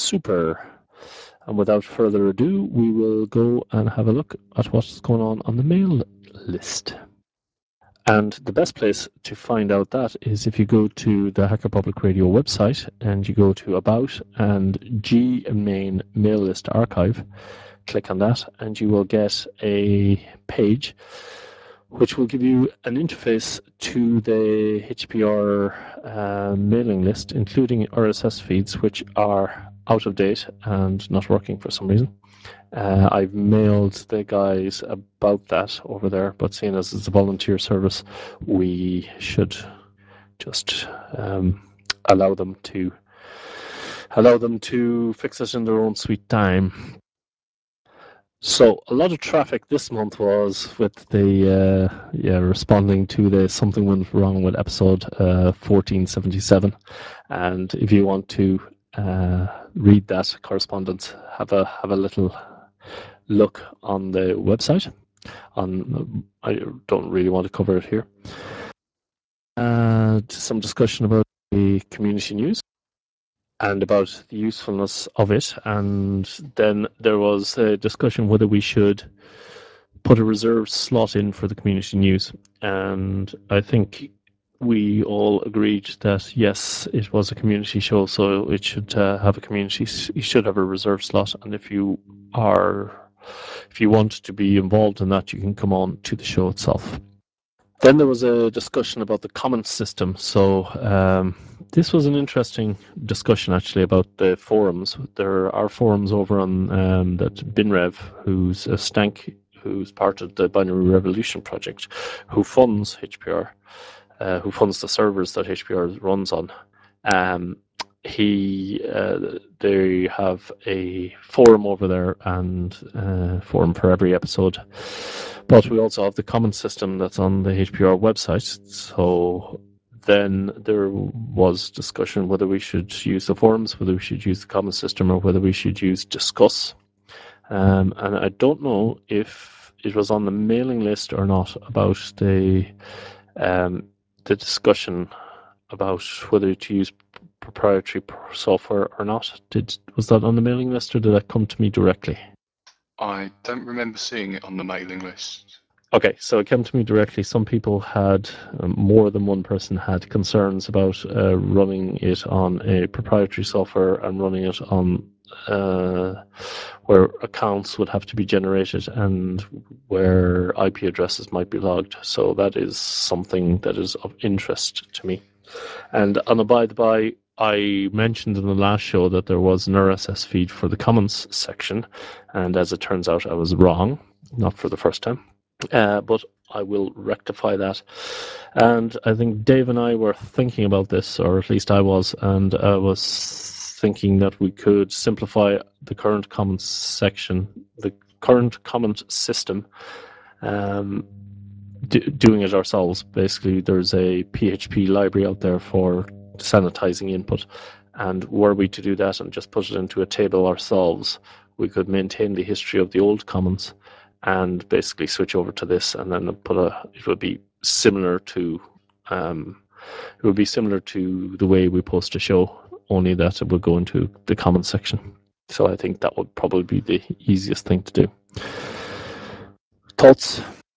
Super. And without further ado, we will go and have a look at what's going on on the mail list. And the best place to find out that is if you go to the Hacker Public Radio website and you go to About and G Main Mail List Archive. Click on that and you will get a page which will give you an interface to the H P R uh, mailing list, including R S S feeds, which are out of date and not working for some reason. Uh, I've mailed the guys about that over there, but seeing as it's a volunteer service, we should just um, allow them to allow them to fix it in their own sweet time. So a lot of traffic this month was with the uh, yeah responding to the something went wrong with episode uh, fourteen seventy-seven, and if you want to uh, read that correspondence, have a have a little look on the website. On I don't really want to cover it here. Uh, some discussion about the community news and about the usefulness of it, and then there was a discussion whether we should put a reserved slot in for the community news, and I think we all agreed that yes, it was a community show, so it should uh, have a community. You should have a reserved slot, and if you are, if you want to be involved in that, you can come on to the show itself. Then there was a discussion about the comments system. So um, this was an interesting discussion actually about the forums. There are forums over on um, that Binrev, who's a Stank, who's part of the Binary Revolution project, who funds H P R, uh, who funds the servers that H P R runs on. Um, he, uh, they have a forum over there, and uh, forum for every episode. But we also have the comment system that's on the H P R website. So then there was discussion whether we should use the forums, whether we should use the comment system, or whether we should use Discuss. Um, and I don't know if it was on the mailing list or not about the um, the discussion about whether to use proprietary software or not. Did was that on the mailing list, or did that come to me directly? I don't remember seeing it on the mailing list. Okay, so it came to me directly. Some people had, um, more than one person had concerns about uh, running it on a proprietary software and running it on uh, where accounts would have to be generated and where I P addresses might be logged. So that is something that is of interest to me. And on a by the by, I mentioned in the last show that there was an R S S feed for the comments section, and as it turns out, I was wrong, not for the first time. Uh, but I will rectify that. And I think Dave and I were thinking about this, or at least I was, and I was thinking that we could simplify the current comments section, the current comment system, um, do, doing it ourselves. Basically, there's a P H P library out there for sanitizing input, and were we to do that and just put it into a table ourselves, we could maintain the history of the old comments and basically switch over to this, and then put a. It would be similar to, um, it would be similar to the way we post a show, only that it would go into the comments section. So I think that would probably be the easiest thing to do. Thoughts?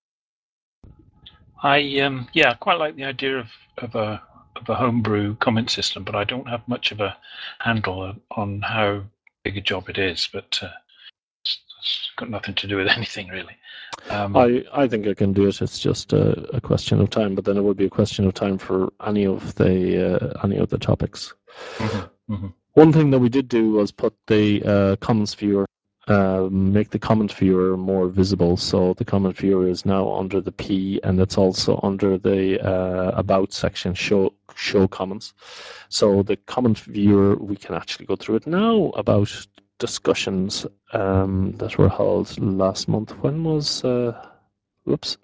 I um yeah, quite like the idea of, of a of a homebrew comment system, but I don't have much of a handle on how big a job it is. But uh, it's, it's got nothing to do with anything really. Um, I, I think I can do it. It's just a, a question of time, but then it would be a question of time for any of the uh, any of the topics. mm-hmm, mm-hmm. One thing that we did do was put the uh, comments viewer, uh, make the comment viewer more visible. So the comment viewer is now under the P, and it's also under the uh, about section, show show comments. So the comment viewer, we can actually go through it now about discussions um, that were held last month. When was? Uh, whoops.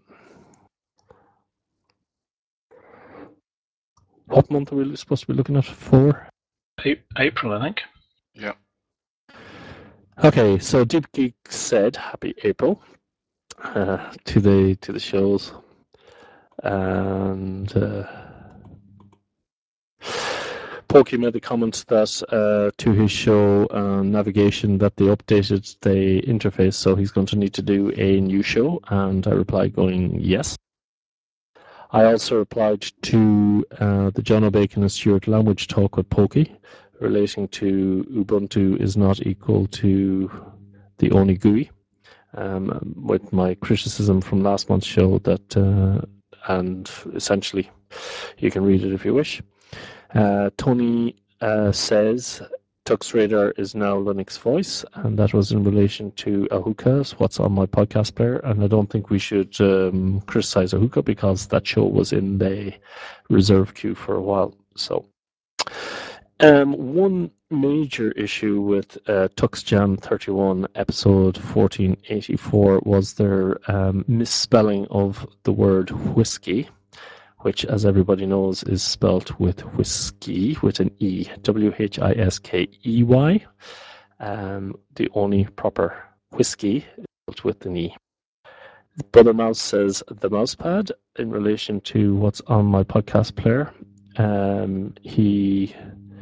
What month are we supposed to be looking at? For April, I think. Yeah. Okay, so Deep Geek said Happy April uh, to the to the shows, and uh, Pokey made the comment that uh, to his show uh, navigation that they updated the interface, so he's going to need to do a new show. And I replied, going yes. I also replied to uh, the John O'Bacon and Stuart language talk with Pokey, relating to Ubuntu is not equal to the Oni G U I, um, with my criticism from last month's show that, uh, and essentially, you can read it if you wish. Uh, Tony uh, says Tux Radar is now Linux Voice, and that was in relation to Ahuka, what's on my podcast player. And I don't think we should um, criticize Ahuka because that show was in the reserve queue for a while. So, um, one major issue with uh, TuxJam thirty-one episode fourteen eighty-four was their um, misspelling of the word whiskey, which, as everybody knows, is spelt with whiskey with an E, W H I S K E Y. Um, the only proper whiskey is spelt with an E. Brother Mouse says the mousepad in relation to what's on my podcast player. Um, he,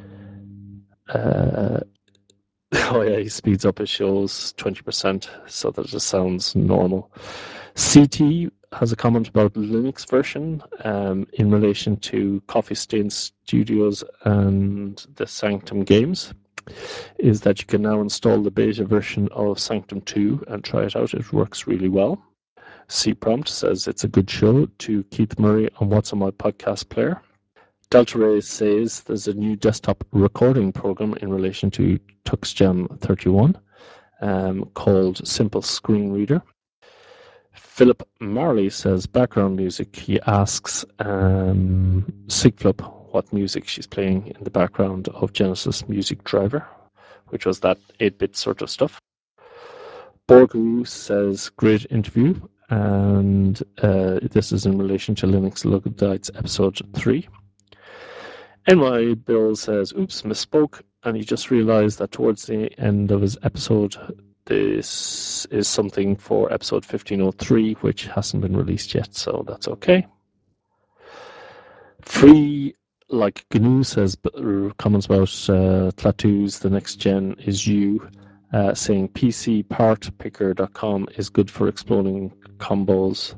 uh, oh yeah, he speeds up his shows twenty percent so that it sounds normal. C T has a comment about Linux version um, in relation to Coffee Stain Studios and the Sanctum games, is that you can now install the beta version of Sanctum two and try it out. It works really well. C Prompt says it's a good show to Keith Murray on what's on my podcast player. Delta Ray says there's a new desktop recording program in relation to TuxJam thirty-one um, called Simple Screen Reader. Philip Marley says background music. He asks um, Sigflip what music she's playing in the background of Genesis Music Driver, which was that eight-bit sort of stuff. Borgu says great interview, and uh, this is in relation to Linux Luddites episode three. N Y Bill says, oops, misspoke, and he just realized that towards the end of his episode, this is something for episode fifteen oh three, which hasn't been released yet, so that's okay. Free, like G N U says, comments about uh, Tlatoos, the next gen is you, uh, saying P C part picker dot com is good for exploding combos.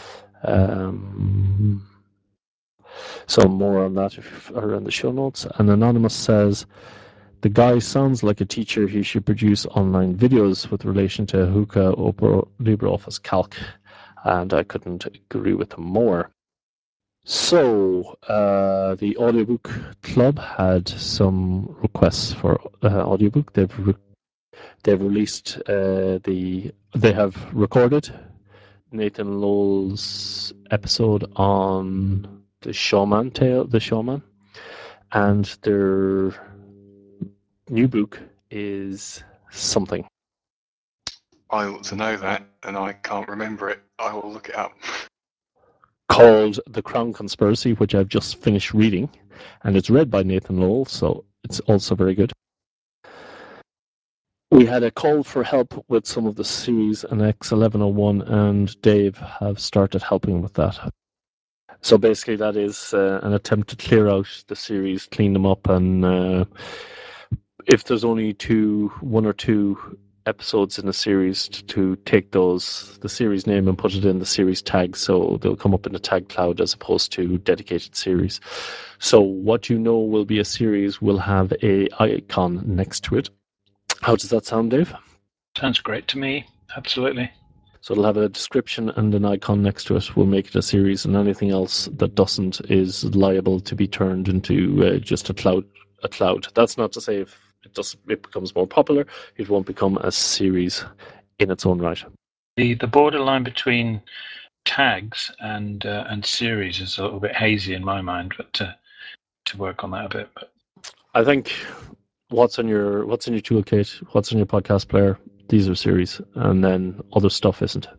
Um, so more on that if are in the show notes. And Anonymous says, the guy sounds like a teacher. He should produce online videos with relation to Ahuka or LibreOffice Calc. And I couldn't agree with him more. So, uh, the Audiobook Club had some requests for uh, audiobook. They've re- they've released uh, the they have recorded Nathan Lowell's episode on the Showman tale, the Showman, and their new book is something. I ought to know that, and I can't remember it. I will look it up. Called The Crown Conspiracy, which I've just finished reading, and it's read by Nathan Lowell, so it's also very good. We had a call for help with some of the series in X eleven oh one, and Dave have started helping with that. So basically that is uh, an attempt to clear out the series, clean them up, and uh, if there's only two, one or two episodes in a series, to, to take those, the series name, and put it in the series tag, so they'll come up in the tag cloud as opposed to dedicated series. So what you know will be a series will have a icon next to it. How does that sound, Dave? Sounds great to me. Absolutely. So it'll have a description and an icon next to it. We'll make it a series, and anything else that doesn't is liable to be turned into uh, just a cloud. A cloud. That's not to say if it does, it becomes more popular, it won't become a series in its own right. The the borderline between tags and uh, and series is a little bit hazy in my mind, but to to work on that a bit. But I think what's on your what's in your toolkit, what's on your podcast player, these are series, and then other stuff isn't.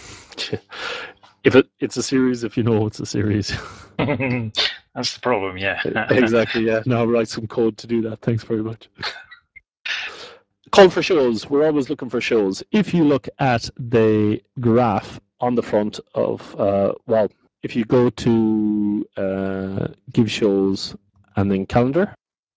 If it, it's a series, if you know it's a series. that's the problem, yeah. Exactly, yeah. Now write some code to do that. Thanks very much. Call for shows. We're always looking for shows. If you look at the graph on the front of, uh, well, if you go to uh, give shows and then calendar,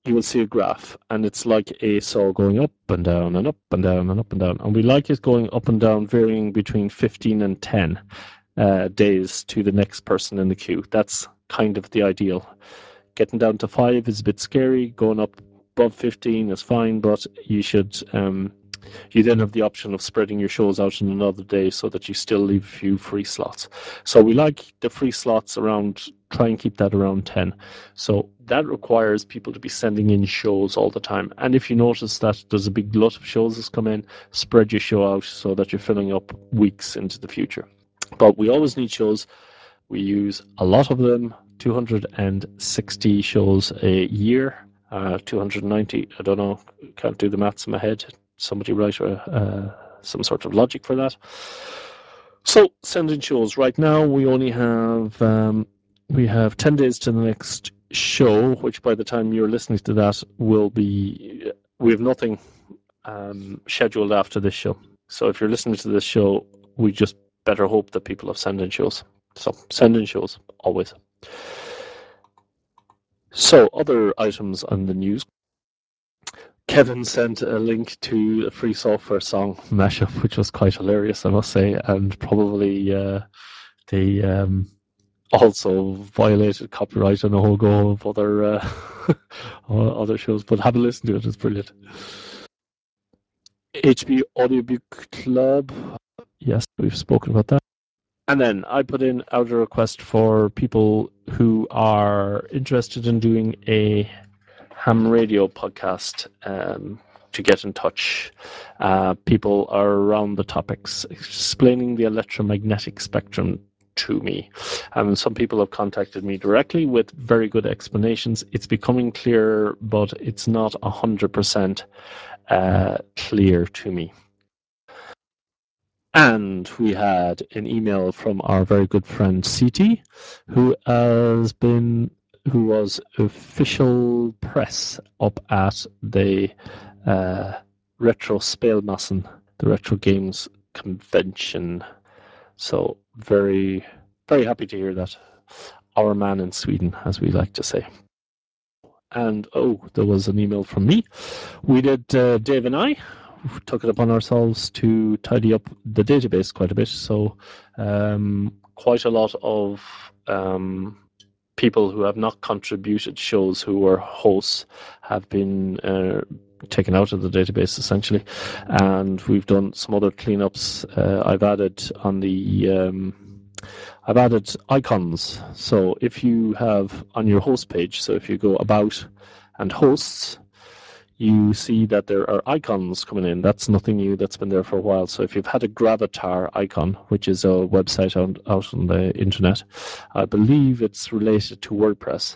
you will see a graph, and it's like a saw going up and down and up and down and up and down. And we like it going up and down, varying between fifteen and ten uh, days to the next person in the queue. That's kind of the ideal. Getting down to five is a bit scary. Going up above fifteen is fine, but you should um, you then have the option of spreading your shows out in another day so that you still leave a few free slots. So we like the free slots around, try and keep that around ten. So that requires people to be sending in shows all the time. And if you notice that there's a big glut of shows that's come in, spread your show out so that you're filling up weeks into the future. But we always need shows. We use a lot of them, two hundred sixty shows a year, uh, two hundred ninety, I don't know, can't do the maths in my head. Somebody write a, uh, some sort of logic for that. So sending shows. Right now we only have um, we have ten days to the next show, which by the time you're listening to that will be, we have nothing um, scheduled after this show. So if you're listening to this show, we just better hope that people have sent in shows. So send in shows, always. So other items on the news. Kevin sent a link to a free software song mashup, which was quite hilarious, I must say, and probably uh, they um, also violated copyright and a whole go of other uh, other shows. But have a listen to it; it's brilliant. H P Audiobook Club, yes, we've spoken about that. And then I put in out a request for people who are interested in doing a ham radio podcast um, to get in touch. Uh, people are around the topics, explaining the electromagnetic spectrum to me. Um, some people have contacted me directly with very good explanations. It's becoming clearer, but it's not one hundred percent uh, clear to me. And we had an email from our very good friend C T, who has been, who was official press up at the uh, Retro Spelmassen, the Retro Games Convention. So very, very happy to hear that. Our man in Sweden, as we like to say. And oh, there was an email from me. We did, uh, Dave and I, took it upon ourselves to tidy up the database quite a bit. So um, quite a lot of um, people who have not contributed shows who were hosts have been uh, taken out of the database essentially. And we've done some other cleanups. Uh, I've added on the um, I've added icons. So if you have on your host page, so if you go about and hosts, you see that there are icons coming in. That's nothing new. That's been there for a while. So if you've had a Gravatar icon, which is a website out, out on the internet, I believe it's related to WordPress.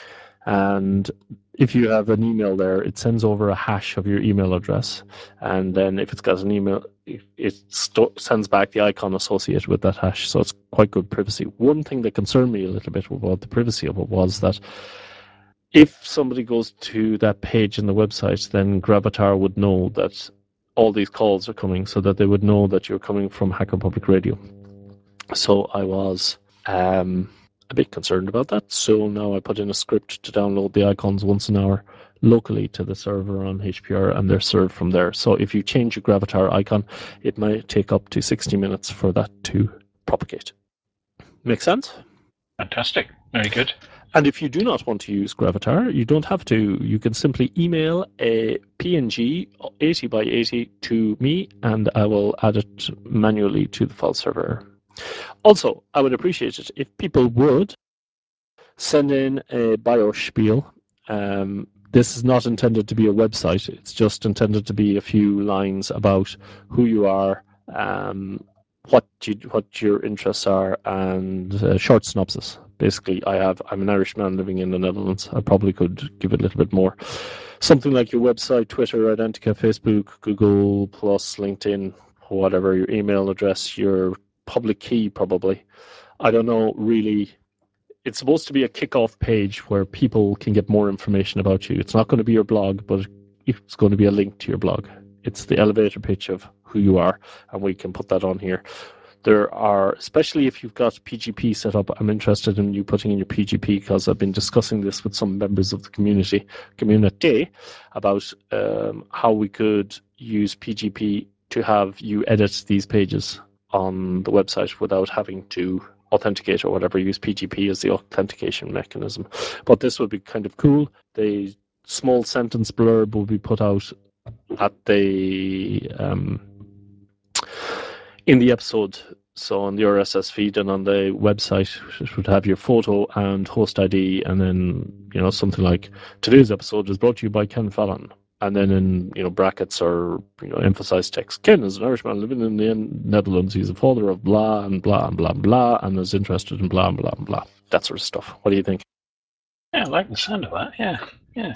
And if you have an email there, it sends over a hash of your email address. And then if it's got an email, it st- sends back the icon associated with that hash. So it's quite good privacy. One thing that concerned me a little bit about the privacy of it was that if somebody goes to that page in the website, then Gravatar would know that all these calls are coming, so that they would know that you're coming from Hacker Public Radio. So I was um, a bit concerned about that. So now I put in a script to download the icons once an hour locally to the server on H P R, and they're served from there. So if you change your Gravatar icon, it might take up to sixty minutes for that to propagate. Make sense? Fantastic. Very good. And if you do not want to use Gravatar, you don't have to. You can simply email a P N G eighty by eighty to me, and I will add it manually to the file server. Also, I would appreciate it if people would send in a bio spiel. Um, this is not intended to be a website. It's just intended to be a few lines about who you are, um, what you, what your interests are, and a short synopsis. Basically, I have I'm an Irishman living in the Netherlands. I probably could give it a little bit more. Something like your website, Twitter, Identica, Facebook, Google Plus, LinkedIn, whatever, your email address, your public key, probably. I don't know really. It's supposed to be a kickoff page where people can get more information about you. It's not going to be your blog, but it's going to be a link to your blog. It's the elevator pitch of who you are, and we can put that on here. there are, especially if you've got P G P set up, I'm interested in you putting in your P G P because I've been discussing this with some members of the community community about um, how we could use P G P to have you edit these pages on the website without having to authenticate or whatever. Use P G P as the authentication mechanism. But this would be kind of cool. The small sentence blurb will be put out at the um, in the episode, so on the R S S feed and on the website, it would have your photo and host I D, and then, you know, something like today's episode is brought to you by Ken Fallon, and then in, you know, brackets or, you know, emphasized text. Ken is an Irishman living in the Netherlands. He's a father of blah and blah and blah and blah, and is interested in blah and blah and blah. That sort of stuff. What do you think? Yeah, I like the sound of that. Yeah, yeah.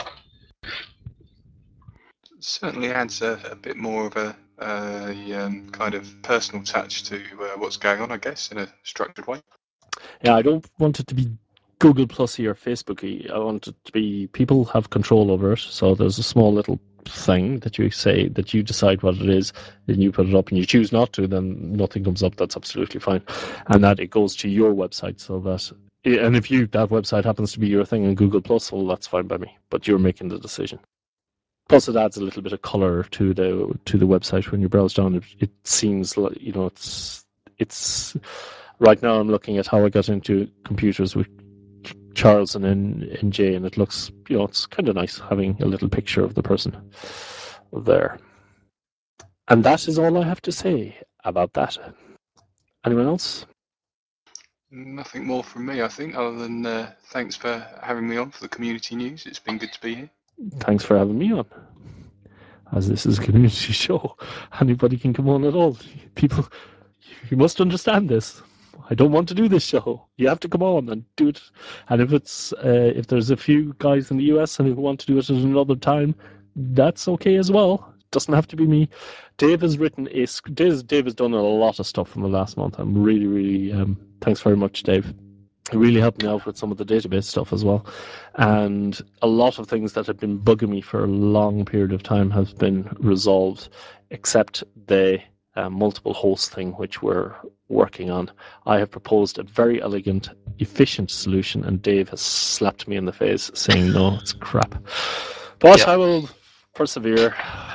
Certainly adds a, a bit more of a, a um, kind of personal touch to uh, what's going on, I guess, in a structured way. Yeah, I don't want it to be Google Plusy or Facebooky. I want it to be people have control over it. So there's a small little thing that you say that you decide what it is, then you put it up, and you choose not to, then nothing comes up. That's absolutely fine, and that it goes to your website so that. And if you that website happens to be your thing in Google Plus, well, that's fine by me. But you're making the decision. Plus, it adds a little bit of color to the to the website when you browse down. It, it seems like, you know, it's it's. Right now, I'm looking at how I got into computers with Charles and N J, and it looks, you know, it's kind of nice having a little picture of the person there. And that is all I have to say about that. Anyone else? Nothing more from me, I think, other than uh, thanks for having me on for the community news. It's been good to be here. Thanks for having me on. As this is a community show, anybody can come on at all. People, you must understand this. I don't want to do this show. You have to come on and do it. And if it's uh, if there's a few guys in the U S and who want to do it at another time, that's okay as well. It doesn't have to be me. Dave has written a. Dave, Dave has done a lot of stuff in the last month. I'm really, really. Um, thanks very much, Dave. It really helped me out with some of the database stuff as well. And a lot of things that have been bugging me for a long period of time have been resolved, except the uh, multiple host thing, which we're working on. I have proposed a very elegant, efficient solution, and Dave has slapped me in the face saying, no, it's crap. But yep. I will persevere.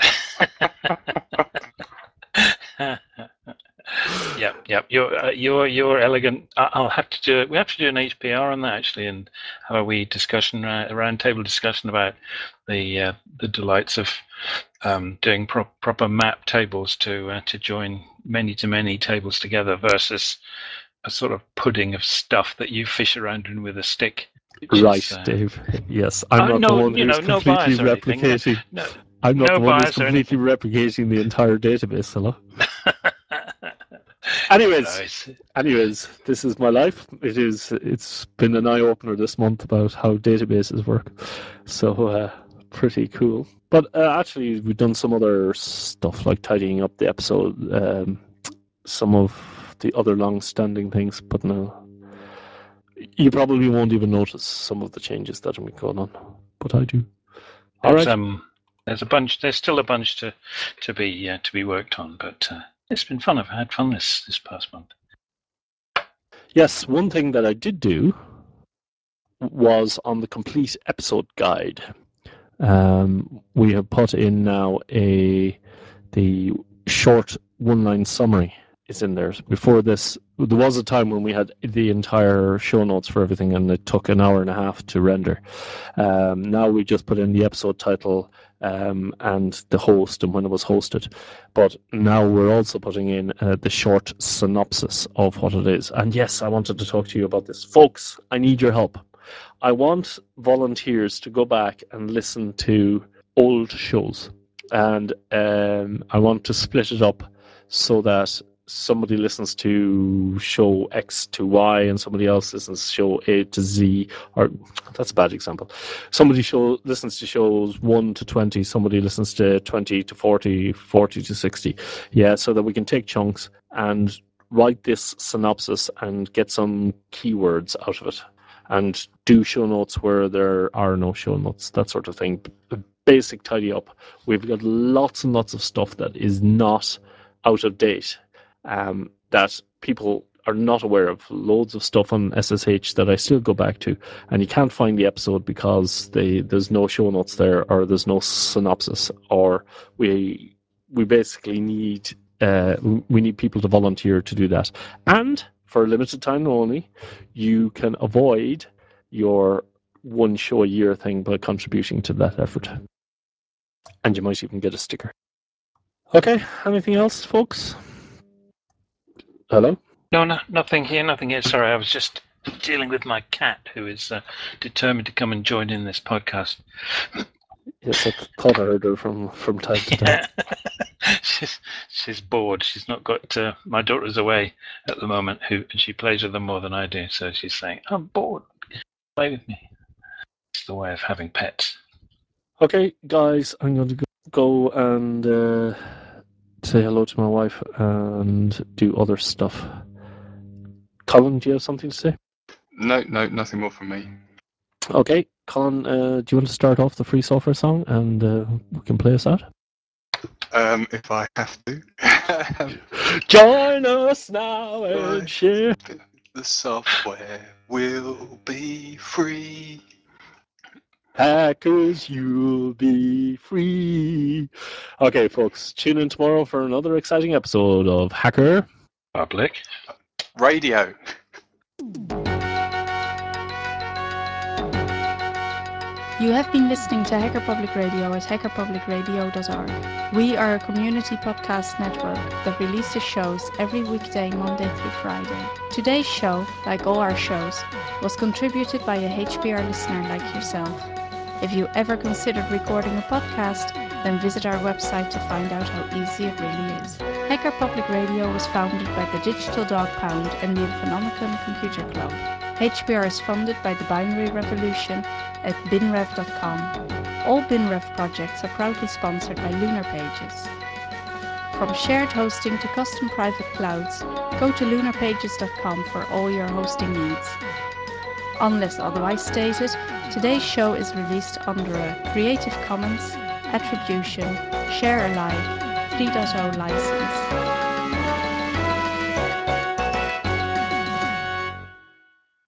Yep, yep. You're uh, you're you're elegant. I'll have to do it. We have to do an H P R on that actually, and have a wee discussion, uh, a round table discussion about the uh, the delights of um, doing pro- proper map tables to uh, to join many to many tables together versus a sort of pudding of stuff that you fish around in with a stick. Right, is, uh, Dave. Yes, I'm uh, not no, the one you who's know, no completely replicating. No, no, I'm not no the one who's completely or replicating the entire database. Hello. Anyways, nice. anyways, this is my life. It is. It's been an eye opener this month about how databases work. So uh, pretty cool. But uh, actually, we've done some other stuff like tidying up the episode, um, some of the other long-standing things. But no, you probably won't even notice some of the changes that have been going on. But I do. All there's, right. Um, there's a bunch. There's still a bunch to to be uh, to be worked on, but. Uh, It's been fun. I've had fun this, this past month. Yes, one thing that I did do was on the complete episode guide. Um, we have put in now a the short one-line summary is in there. Before this, there was a time when we had the entire show notes for everything, and it took an hour and a half to render. Um, now we just put in the episode title um, and the host and when it was hosted. But now we're also putting in uh, the short synopsis of what it is. And yes, I wanted to talk to you about this. Folks, I need your help. I want volunteers to go back and listen to old shows. And um, I want to split it up so that somebody listens to show X to Y and somebody else listens to show A to Z, or that's a bad example. Somebody show listens to shows one to twenty, somebody listens to twenty to forty, forty to sixty. Yeah, so that we can take chunks and write this synopsis and get some keywords out of it and do show notes where there are no show notes, that sort of thing. Basic tidy up. We've got lots and lots of stuff that is not out of date. Um, that people are not aware of loads of stuff on S S H that I still go back to, and you can't find the episode because they, there's no show notes there, or there's no synopsis, or we we basically need uh, we need people to volunteer to do that. And for a limited time only, you can avoid your one show a year thing by contributing to that effort. And you might even get a sticker. Okay, anything else, folks? Hello? No, no, nothing here, nothing here. Sorry, I was just dealing with my cat, who is uh, determined to come and join in this podcast. Yes, I thought I heard her from, from time to time. Yeah. she's she's bored. She's not got. Uh, my daughter's away at the moment, who and she plays with them more than I do. So she's saying, "I'm bored. Play with me." It's the way of having pets. Okay, guys, I'm going to go and uh, say hello to my wife and do other stuff. Colin, do you have something to say? No, no, nothing more from me. Okay, Colin, uh, do you want to start off the free software song and uh, we can play us out? Um, if I have to. Join us now and Right. share. The software will be free. Hackers, you'll be free. Okay, folks, tune in tomorrow for another exciting episode of Hacker Public Radio. You have been listening to Hacker Public Radio at hacker public radio dot org. We are a community podcast network that releases shows every weekday, Monday through Friday. Today's show, like all our shows, was contributed by a H P R listener like yourself. If you ever considered recording a podcast, then visit our website to find out how easy it really is. Hacker Public Radio was founded by the Digital Dog Pound and the Infonomicon Computer Club. H P R is funded by the Binary Revolution at bin rev dot com. All BinRev projects are proudly sponsored by Lunar Pages. From shared hosting to custom private clouds, go to lunar pages dot com for all your hosting needs. Unless otherwise stated, today's show is released under a Creative Commons Attribution Share Alike three point oh license.